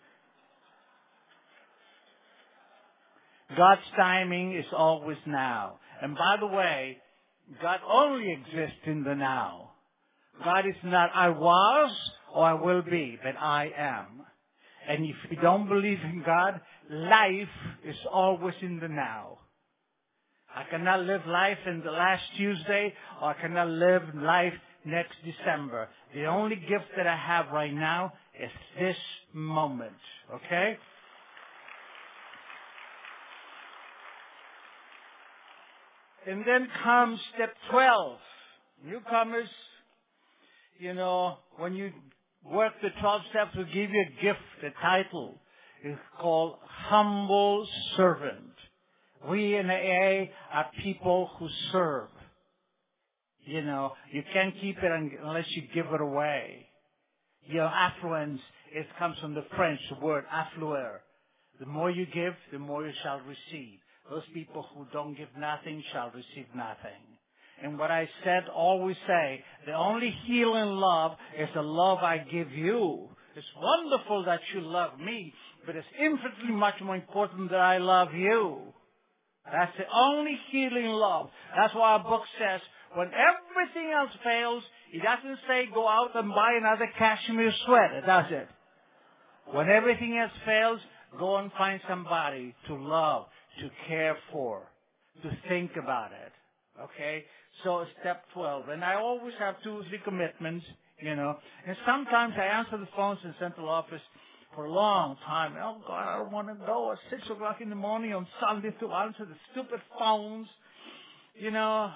God's timing is always now. And by the way, God only exists in the now. God is not I was or I will be, but I am. And if you don't believe in God, life is always in the now. I cannot live life in the last Tuesday, or I cannot live life next December. The only gift that I have right now is this moment, okay? And then comes step twelve. Newcomers, you know, when you work the twelve steps, we give you a gift, a title. It's called Humble Servant. We in A A are people who serve. You know, you can't keep it unless you give it away. You know, affluence, it comes from the French word affluer. The more you give, the more you shall receive. Those people who don't give nothing shall receive nothing. And what I said, always say, the only healing love is the love I give you. It's wonderful that you love me, but it's infinitely much more important that I love you. That's the only healing love. That's why our book says, when everything else fails, it doesn't say go out and buy another cashmere sweater, does it? When everything else fails, go and find somebody to love, to care for, to think about it. Okay? So step twelve. And I always have two or three commitments, you know. And sometimes I answer the phones in central office for a long time. Oh, God, I don't want to go at six o'clock in the morning on Sunday to answer the stupid phones. You know,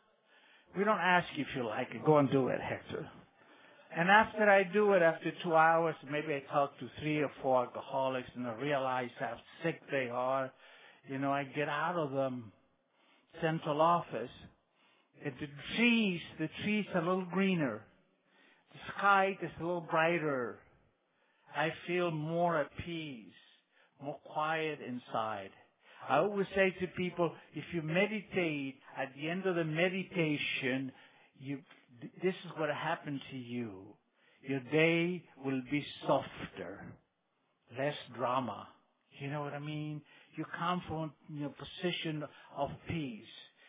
we don't ask you if you like it. Go and do it, Hector. And after I do it, after two hours, maybe I talk to three or four alcoholics and I realize how sick they are. You know, I get out of the central office. And the trees, the trees are a little greener. The sky is a little brighter. I feel more at peace, more quiet inside. I always say to people, if you meditate, at the end of the meditation, you, this is what happened to you. Your day will be softer, less drama. You know what I mean? You come from a position of peace.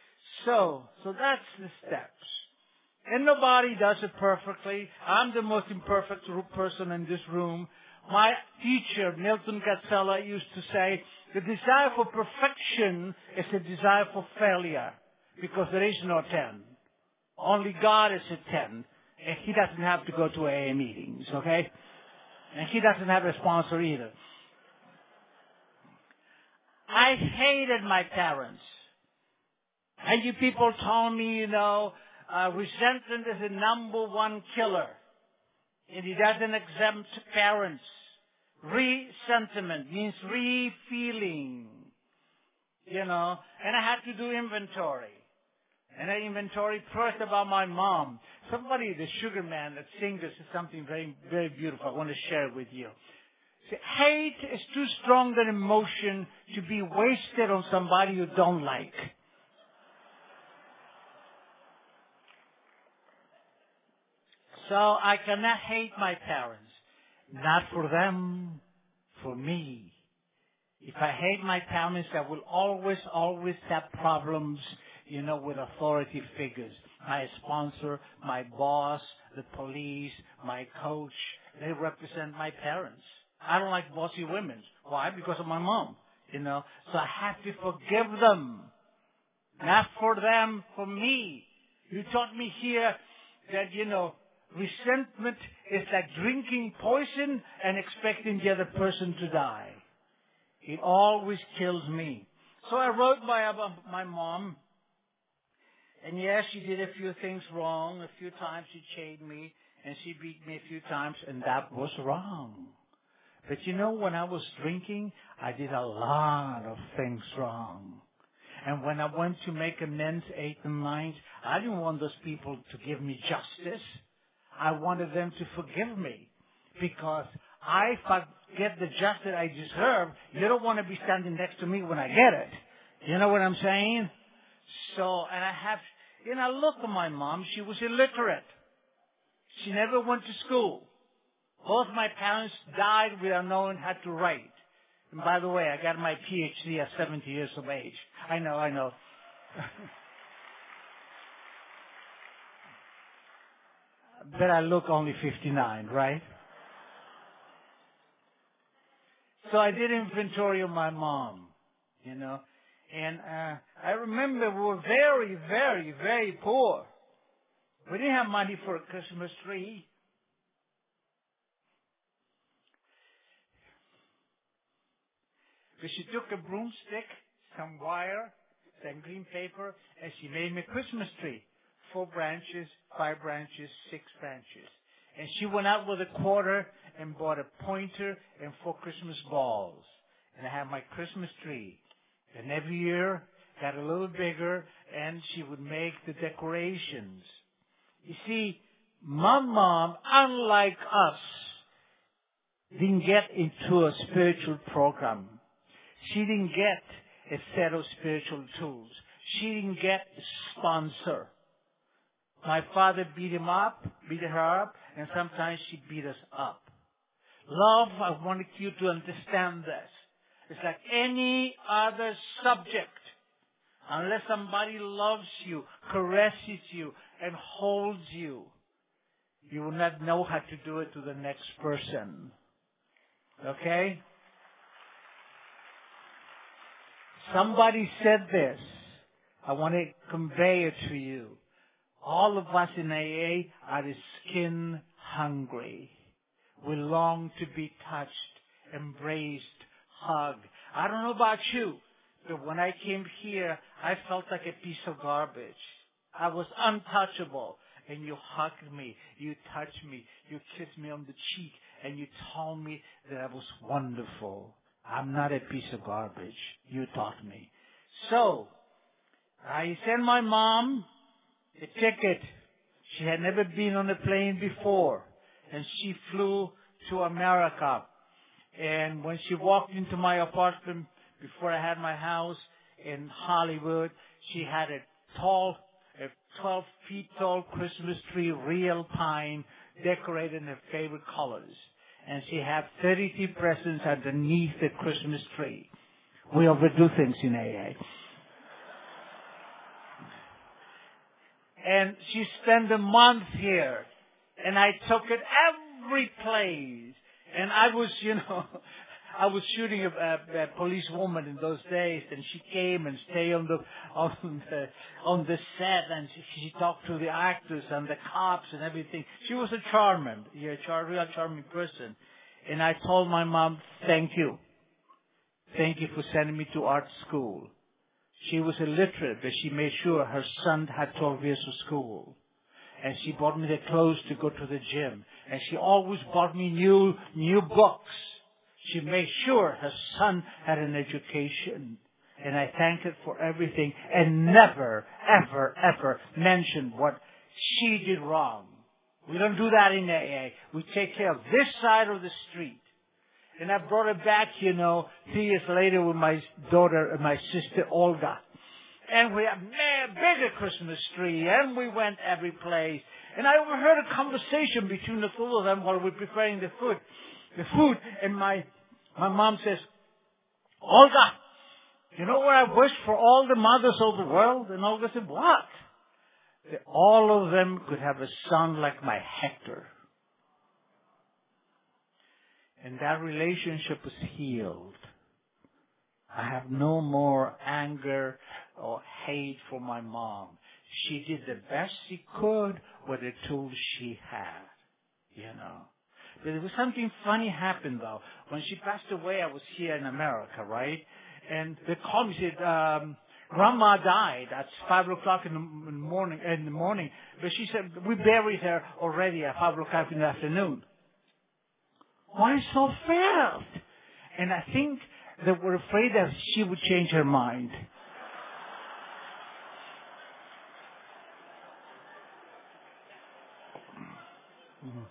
So, so that's the steps. And nobody does it perfectly. I'm the most imperfect person in this room. My teacher, Milton Catzella, used to say, the desire for perfection is a desire for failure, because there is no ten. Only God is a ten. And he doesn't have to go to A A meetings, okay? And he doesn't have a sponsor either. I hated my parents. And you people told me, you know, uh, resentment is the number one killer. And it doesn't exempt parents. Resentiment means re-feeling, you know. And I had to do inventory. And I inventory first about my mom. Somebody, the sugar man that sings this is something very, very beautiful. I want to share it with you. See, hate is too strong an emotion to be wasted on somebody you don't like. So I cannot hate my parents. Not for them, for me. If I hate my parents, I will always, always have problems, you know, with authority figures. My sponsor, my boss, the police, my coach, they represent my parents. I don't like bossy women. Why? Because of my mom, you know. So I have to forgive them. Not for them, for me. You taught me here that, you know, resentment is like drinking poison and expecting the other person to die. It always kills me. So I wrote my, about my mom. And yes, she did a few things wrong. A few times she chained me and she beat me a few times, and that was wrong. But you know, when I was drinking, I did a lot of things wrong. And when I went to make amends, eight and nines, I didn't want those people to give me justice. I wanted them to forgive me. Because I, if I get the justice I deserve, you don't want to be standing next to me when I get it. You know what I'm saying? So, and I have, you know, look at my mom. She was illiterate. She never went to school. Both my parents died without knowing how to write. And by the way, I got my P H D at seventy years of age. I know, I know. But I look only fifty-nine, right? So I did inventory of my mom, you know. And uh, I remember we were very, very, very poor. We didn't have money for a Christmas tree. But she took a broomstick, some wire, some green paper, and she made me a Christmas tree. Four branches, five branches, six branches. And she went out with a quarter and bought a pointer and four Christmas balls. And I had my Christmas tree. And every year, got a little bigger, and she would make the decorations. You see, my mom, unlike us, didn't get into a spiritual program. She didn't get a set of spiritual tools. She didn't get a sponsor. My father beat him up, beat her up, and sometimes she beat us up. Love, I wanted you to understand this. It's like any other subject. Unless somebody loves you, caresses you, and holds you, you will not know how to do it to the next person. Okay? Somebody said this. I want to convey it to you. All of us in A A are skin hungry. We long to be touched, embraced, hugged. I don't know about you, but when I came here, I felt like a piece of garbage. I was untouchable. And you hugged me, you touched me, you kissed me on the cheek, and you told me that I was wonderful. I'm not a piece of garbage. You taught me. So, I sent my mom a ticket. She had never been on a plane before. And she flew to America. And when she walked into my apartment before I had my house in Hollywood, she had a tall, a twelve feet tall Christmas tree, real pine, decorated in her favorite colors. And she had thirty-three presents underneath the Christmas tree. We overdo things in A A. And she spent a month here. And I took it every place. And I was, you know, I was shooting a, a, a police woman in those days, and she came and stayed on the on the on the set, and she, she talked to the actors and the cops and everything. She was a charming, yeah, a char, real charming person. And I told my mom, "Thank you, thank you for sending me to art school." She was illiterate, but she made sure her son had twelve years of school. And she bought me the clothes to go to the gym. And she always bought me new, new books. She made sure her son had an education. And I thank her for everything and never, ever, ever mentioned what she did wrong. We don't do that in A A. We take care of this side of the street. And I brought her back, you know, three years later with my daughter and my sister Olga. And we had a bigger Christmas tree, and we went every place. And I overheard a conversation between the two of them while we were preparing the food. The food, and my my mom says, "Olga, you know what I wish for all the mothers of the world?" And Olga said, "What?" That all of them could have a son like my Hector. And that relationship is healed. I have no more anger or hate for my mom. She did the best she could with the tools she had, you know. But there was something funny happened, though. When she passed away, I was here in America, right? And they called me and said, um, Grandma died at five o'clock in the morning. In the morning, but she said we buried her already at five o'clock in the afternoon. Why so fast? And I think they were afraid that she would change her mind. Mhm.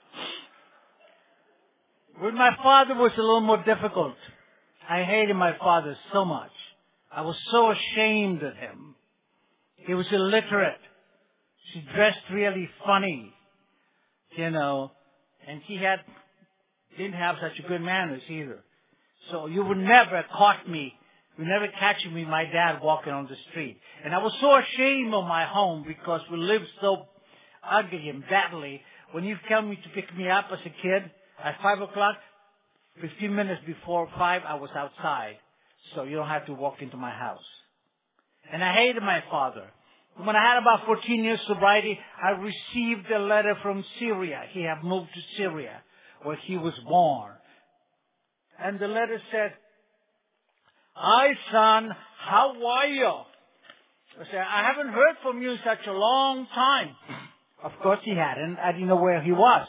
With my father was a little more difficult. I hated my father so much. I was so ashamed of him. He was illiterate. She dressed really funny, you know, and he had didn't have such a good manners either. So you would never caught me. You would never catch me, my dad walking on the street. And I was so ashamed of my home because we lived so ugly and badly. When you come to pick me up as a kid at five o'clock, fifteen minutes before five, I was outside. So you don't have to walk into my house. And I hated my father. When I had about fourteen years sobriety, I received a letter from Syria. He had moved to Syria, where he was born. And the letter said, "Hi, son, how are you?" I said, "I haven't heard from you in such a long time." Of course he hadn't. I didn't know where he was.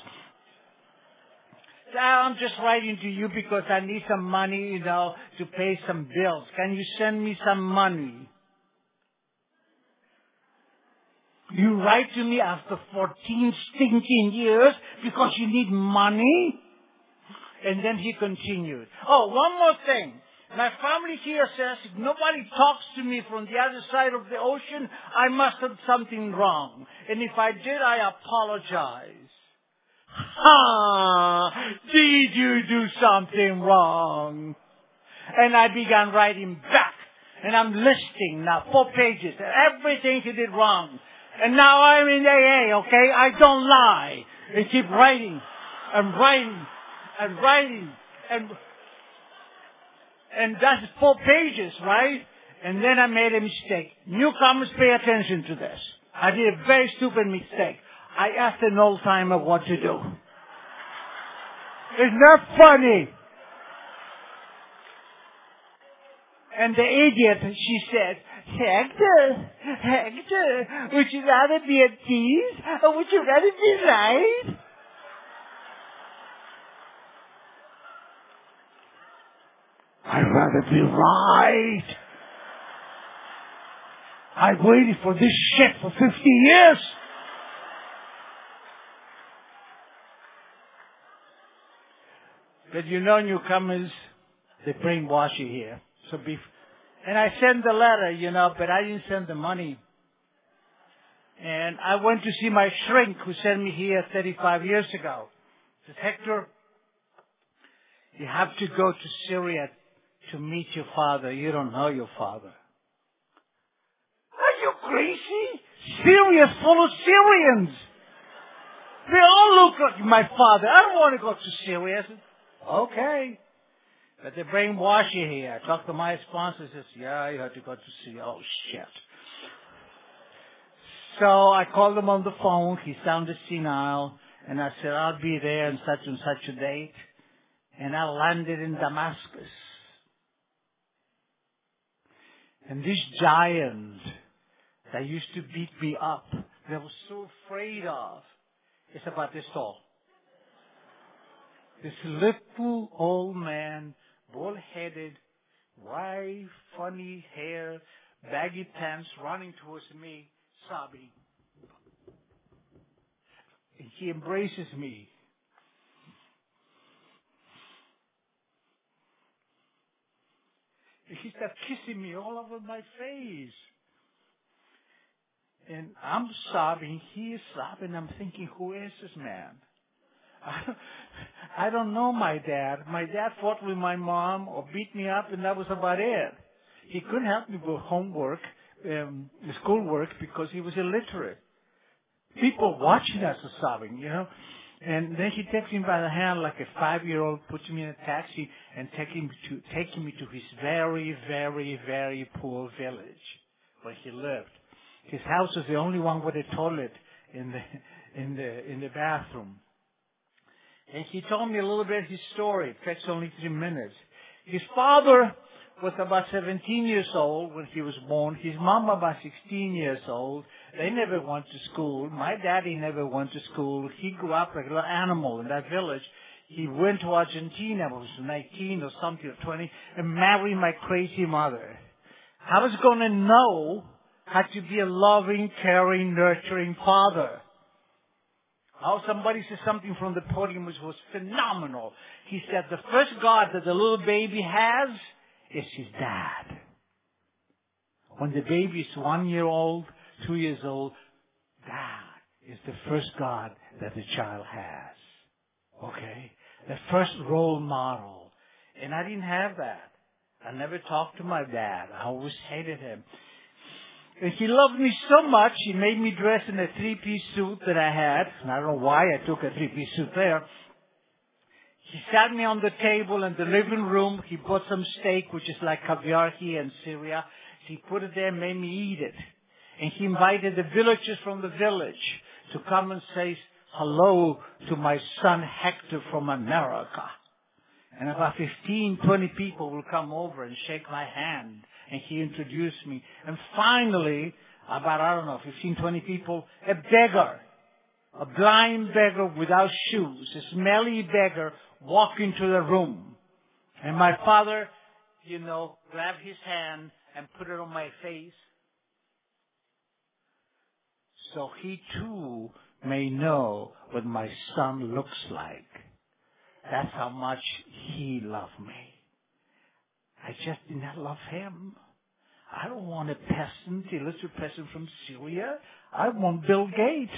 So I'm just writing to you because I need some money, you know, to pay some bills. Can you send me some money? You write to me after fourteen stinking years because you need money? And then he continued. Oh, one more thing. My family here says if nobody talks to me from the other side of the ocean, I must have something wrong. And if I did, I apologize. Ha! Did you do something wrong? And I began writing back. And I'm listing now four pages. Everything he did wrong. And now I'm in A A, okay? I don't lie. And keep writing and writing and writing and and that's four pages, right? And then I made a mistake. Newcomers, pay attention to this. I did a very stupid mistake. I asked an old timer what to do. It's not funny. And the idiot, she said, Hector, Hector, would you rather be at peace or would you rather be right? I'd rather be right. I waited for this shit for fifty years. But you know, newcomers, they brainwash you here. So be, and I sent the letter, you know, but I didn't send the money. And I went to see my shrink who sent me here thirty-five years ago. He said, Hector, you have to go to Syria to meet your father. You don't know your father. Are you crazy? Syria's full of Syrians. They all look like my father. I don't want to go to Syria. I said, okay. But they brainwash you here. I talked to my sponsor. He says, yeah, you have to go to Syria. Oh, shit. So I called him on the phone. He sounded senile. And I said, I'll be there on such and such a date. And I landed in Damascus. And this giant that used to beat me up, that I was so afraid of, is about this tall. This little old man, bald-headed, white, funny hair, baggy pants, running towards me, sobbing. And he embraces me. And he starts kissing me all over my face. And I'm sobbing, he is sobbing. I'm thinking, who is this man? I don't know my dad. My dad fought with my mom or beat me up, and that was about it. He couldn't help me with homework, um, schoolwork, because he was illiterate. People watching us are sobbing, you know. And then he takes me by the hand like a five-year-old, puts me in a taxi, and taking me to taking me to his very, very, very poor village where he lived. His house was the only one with a toilet in the in the in the bathroom. And he told me a little bit of his story. It takes only three minutes. His father was about seventeen years old when he was born. His mom about sixteen years old. They never went to school. My daddy never went to school. He grew up like a little animal in that village. He went to Argentina when he was nineteen or something, or twenty, and married my crazy mother. I was going to know how to be a loving, caring, nurturing father. Oh, somebody said something from the podium which was phenomenal. He said the first God that the little baby has is his dad. When the baby is one year old, two years old, dad is the first God that the child has. Okay? The first role model. And I didn't have that. I never talked to my dad. I always hated him. And he loved me so much, he made me dress in a three-piece suit that I had. And I don't know why I took a three-piece suit there. He sat me on the table in the living room. He bought some steak, which is like caviar here in Syria. He put it there and made me eat it. And he invited the villagers from the village to come and say hello to my son Hector from America. And about fifteen, twenty people will come over and shake my hand. And he introduced me. And finally, about, I don't know, fifteen, twenty people, a beggar, a blind beggar without shoes, a smelly beggar walked into the room. And my father, you know, grabbed his hand and put it on my face. So he too may know what my son looks like. That's how much he loved me. I just did not love him. I don't want a peasant, illiterate peasant from Syria. I want Bill Gates.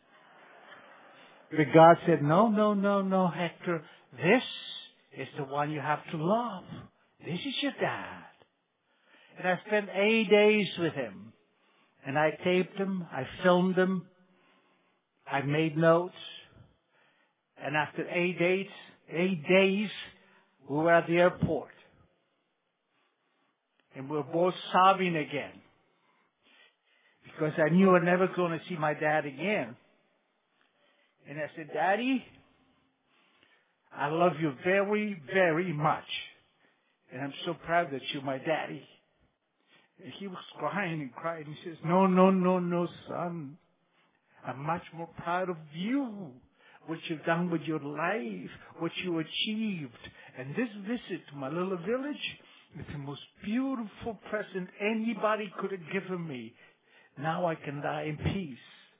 But God said, no, no, no, no, Hector. This is the one you have to love. This is your dad. And I spent eight days with him. And I taped him. I filmed him. I made notes. And after eight days, eight days, we were at the airport. And we were both sobbing again. Because I knew I was never going to see my dad again. And I said, Daddy, I love you very, very much. And I'm so proud that you're my daddy. And he was crying and crying. He says, no, no, no, no, son. I'm much more proud of you. What you've done with your life. What you achieved. And this visit to my little village is the most beautiful present anybody could have given me. Now I can die in peace.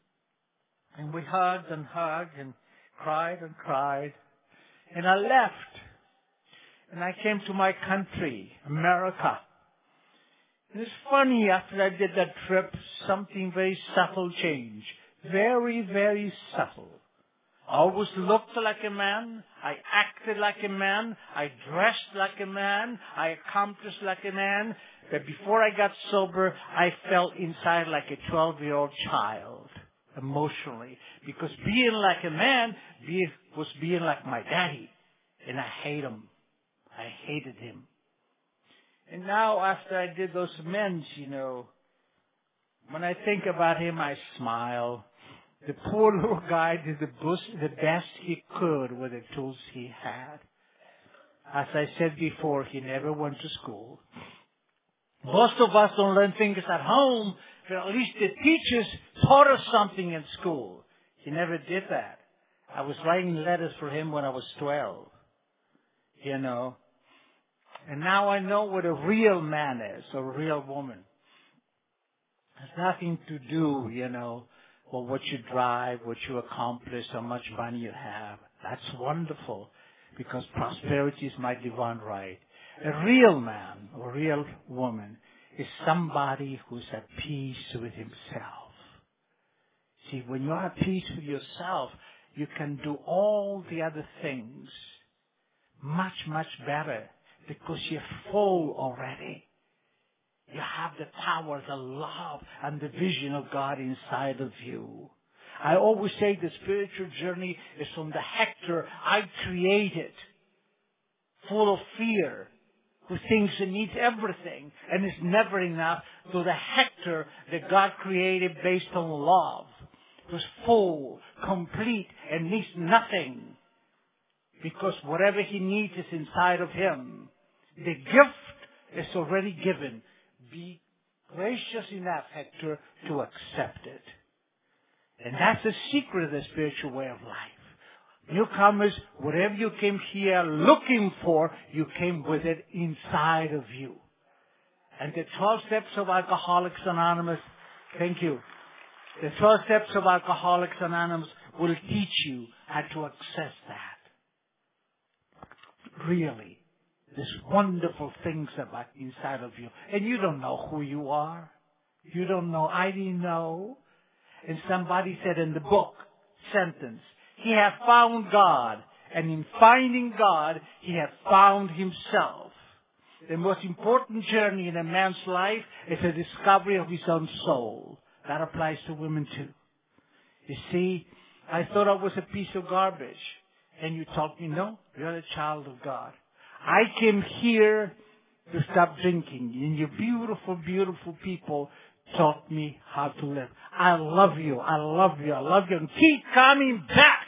And we hugged and hugged and cried and cried. And I left. And I came to my country, America. And it's funny, after I did that trip, something very subtle changed. Very, very subtle. I always looked like a man. I acted like a man. I dressed like a man. I accomplished like a man. But before I got sober, I felt inside like a twelve-year-old child, emotionally. Because being like a man was being like my daddy. And I hate him. I hated him. And now, after I did those amends, you know, when I think about him, I smile. The poor little guy did the best he could with the tools he had. As I said before, he never went to school. Most of us don't learn things at home, but at least the teachers taught us something in school. He never did that. I was writing letters for him when I was twelve. You know. And now I know what a real man is, or a real woman. It has nothing to do, you know, with what you drive, what you accomplish, how much money you have. That's wonderful, because prosperity is my divine right. A real man or real woman is somebody who's at peace with himself. See, when you're at peace with yourself, you can do all the other things much, much better, because you're full already. You have the power, the love, and the vision of God inside of you. I always say the spiritual journey is from the Hector I created, full of fear, who thinks he needs everything and is never enough, to the Hector that God created based on love, who's full, complete, and needs nothing, because whatever he needs is inside of him. The gift is already given. Be gracious enough, Hector, to accept it. And that's the secret of the spiritual way of life. Newcomers, whatever you came here looking for, you came with it inside of you. And the twelve steps of Alcoholics Anonymous, thank you. The twelve steps of Alcoholics Anonymous will teach you how to access that. Really, there's wonderful things about inside of you. And you don't know who you are. You don't know. I didn't know. And somebody said in the book, sentence, he had found God. And in finding God, he had found himself. The most important journey in a man's life is the discovery of his own soul. That applies to women too. You see, I thought I was a piece of garbage. And you told me, no, you're a child of God. I came here to stop drinking. And you beautiful, beautiful people taught me how to live. I love you. I love you. I love you. And keep coming back.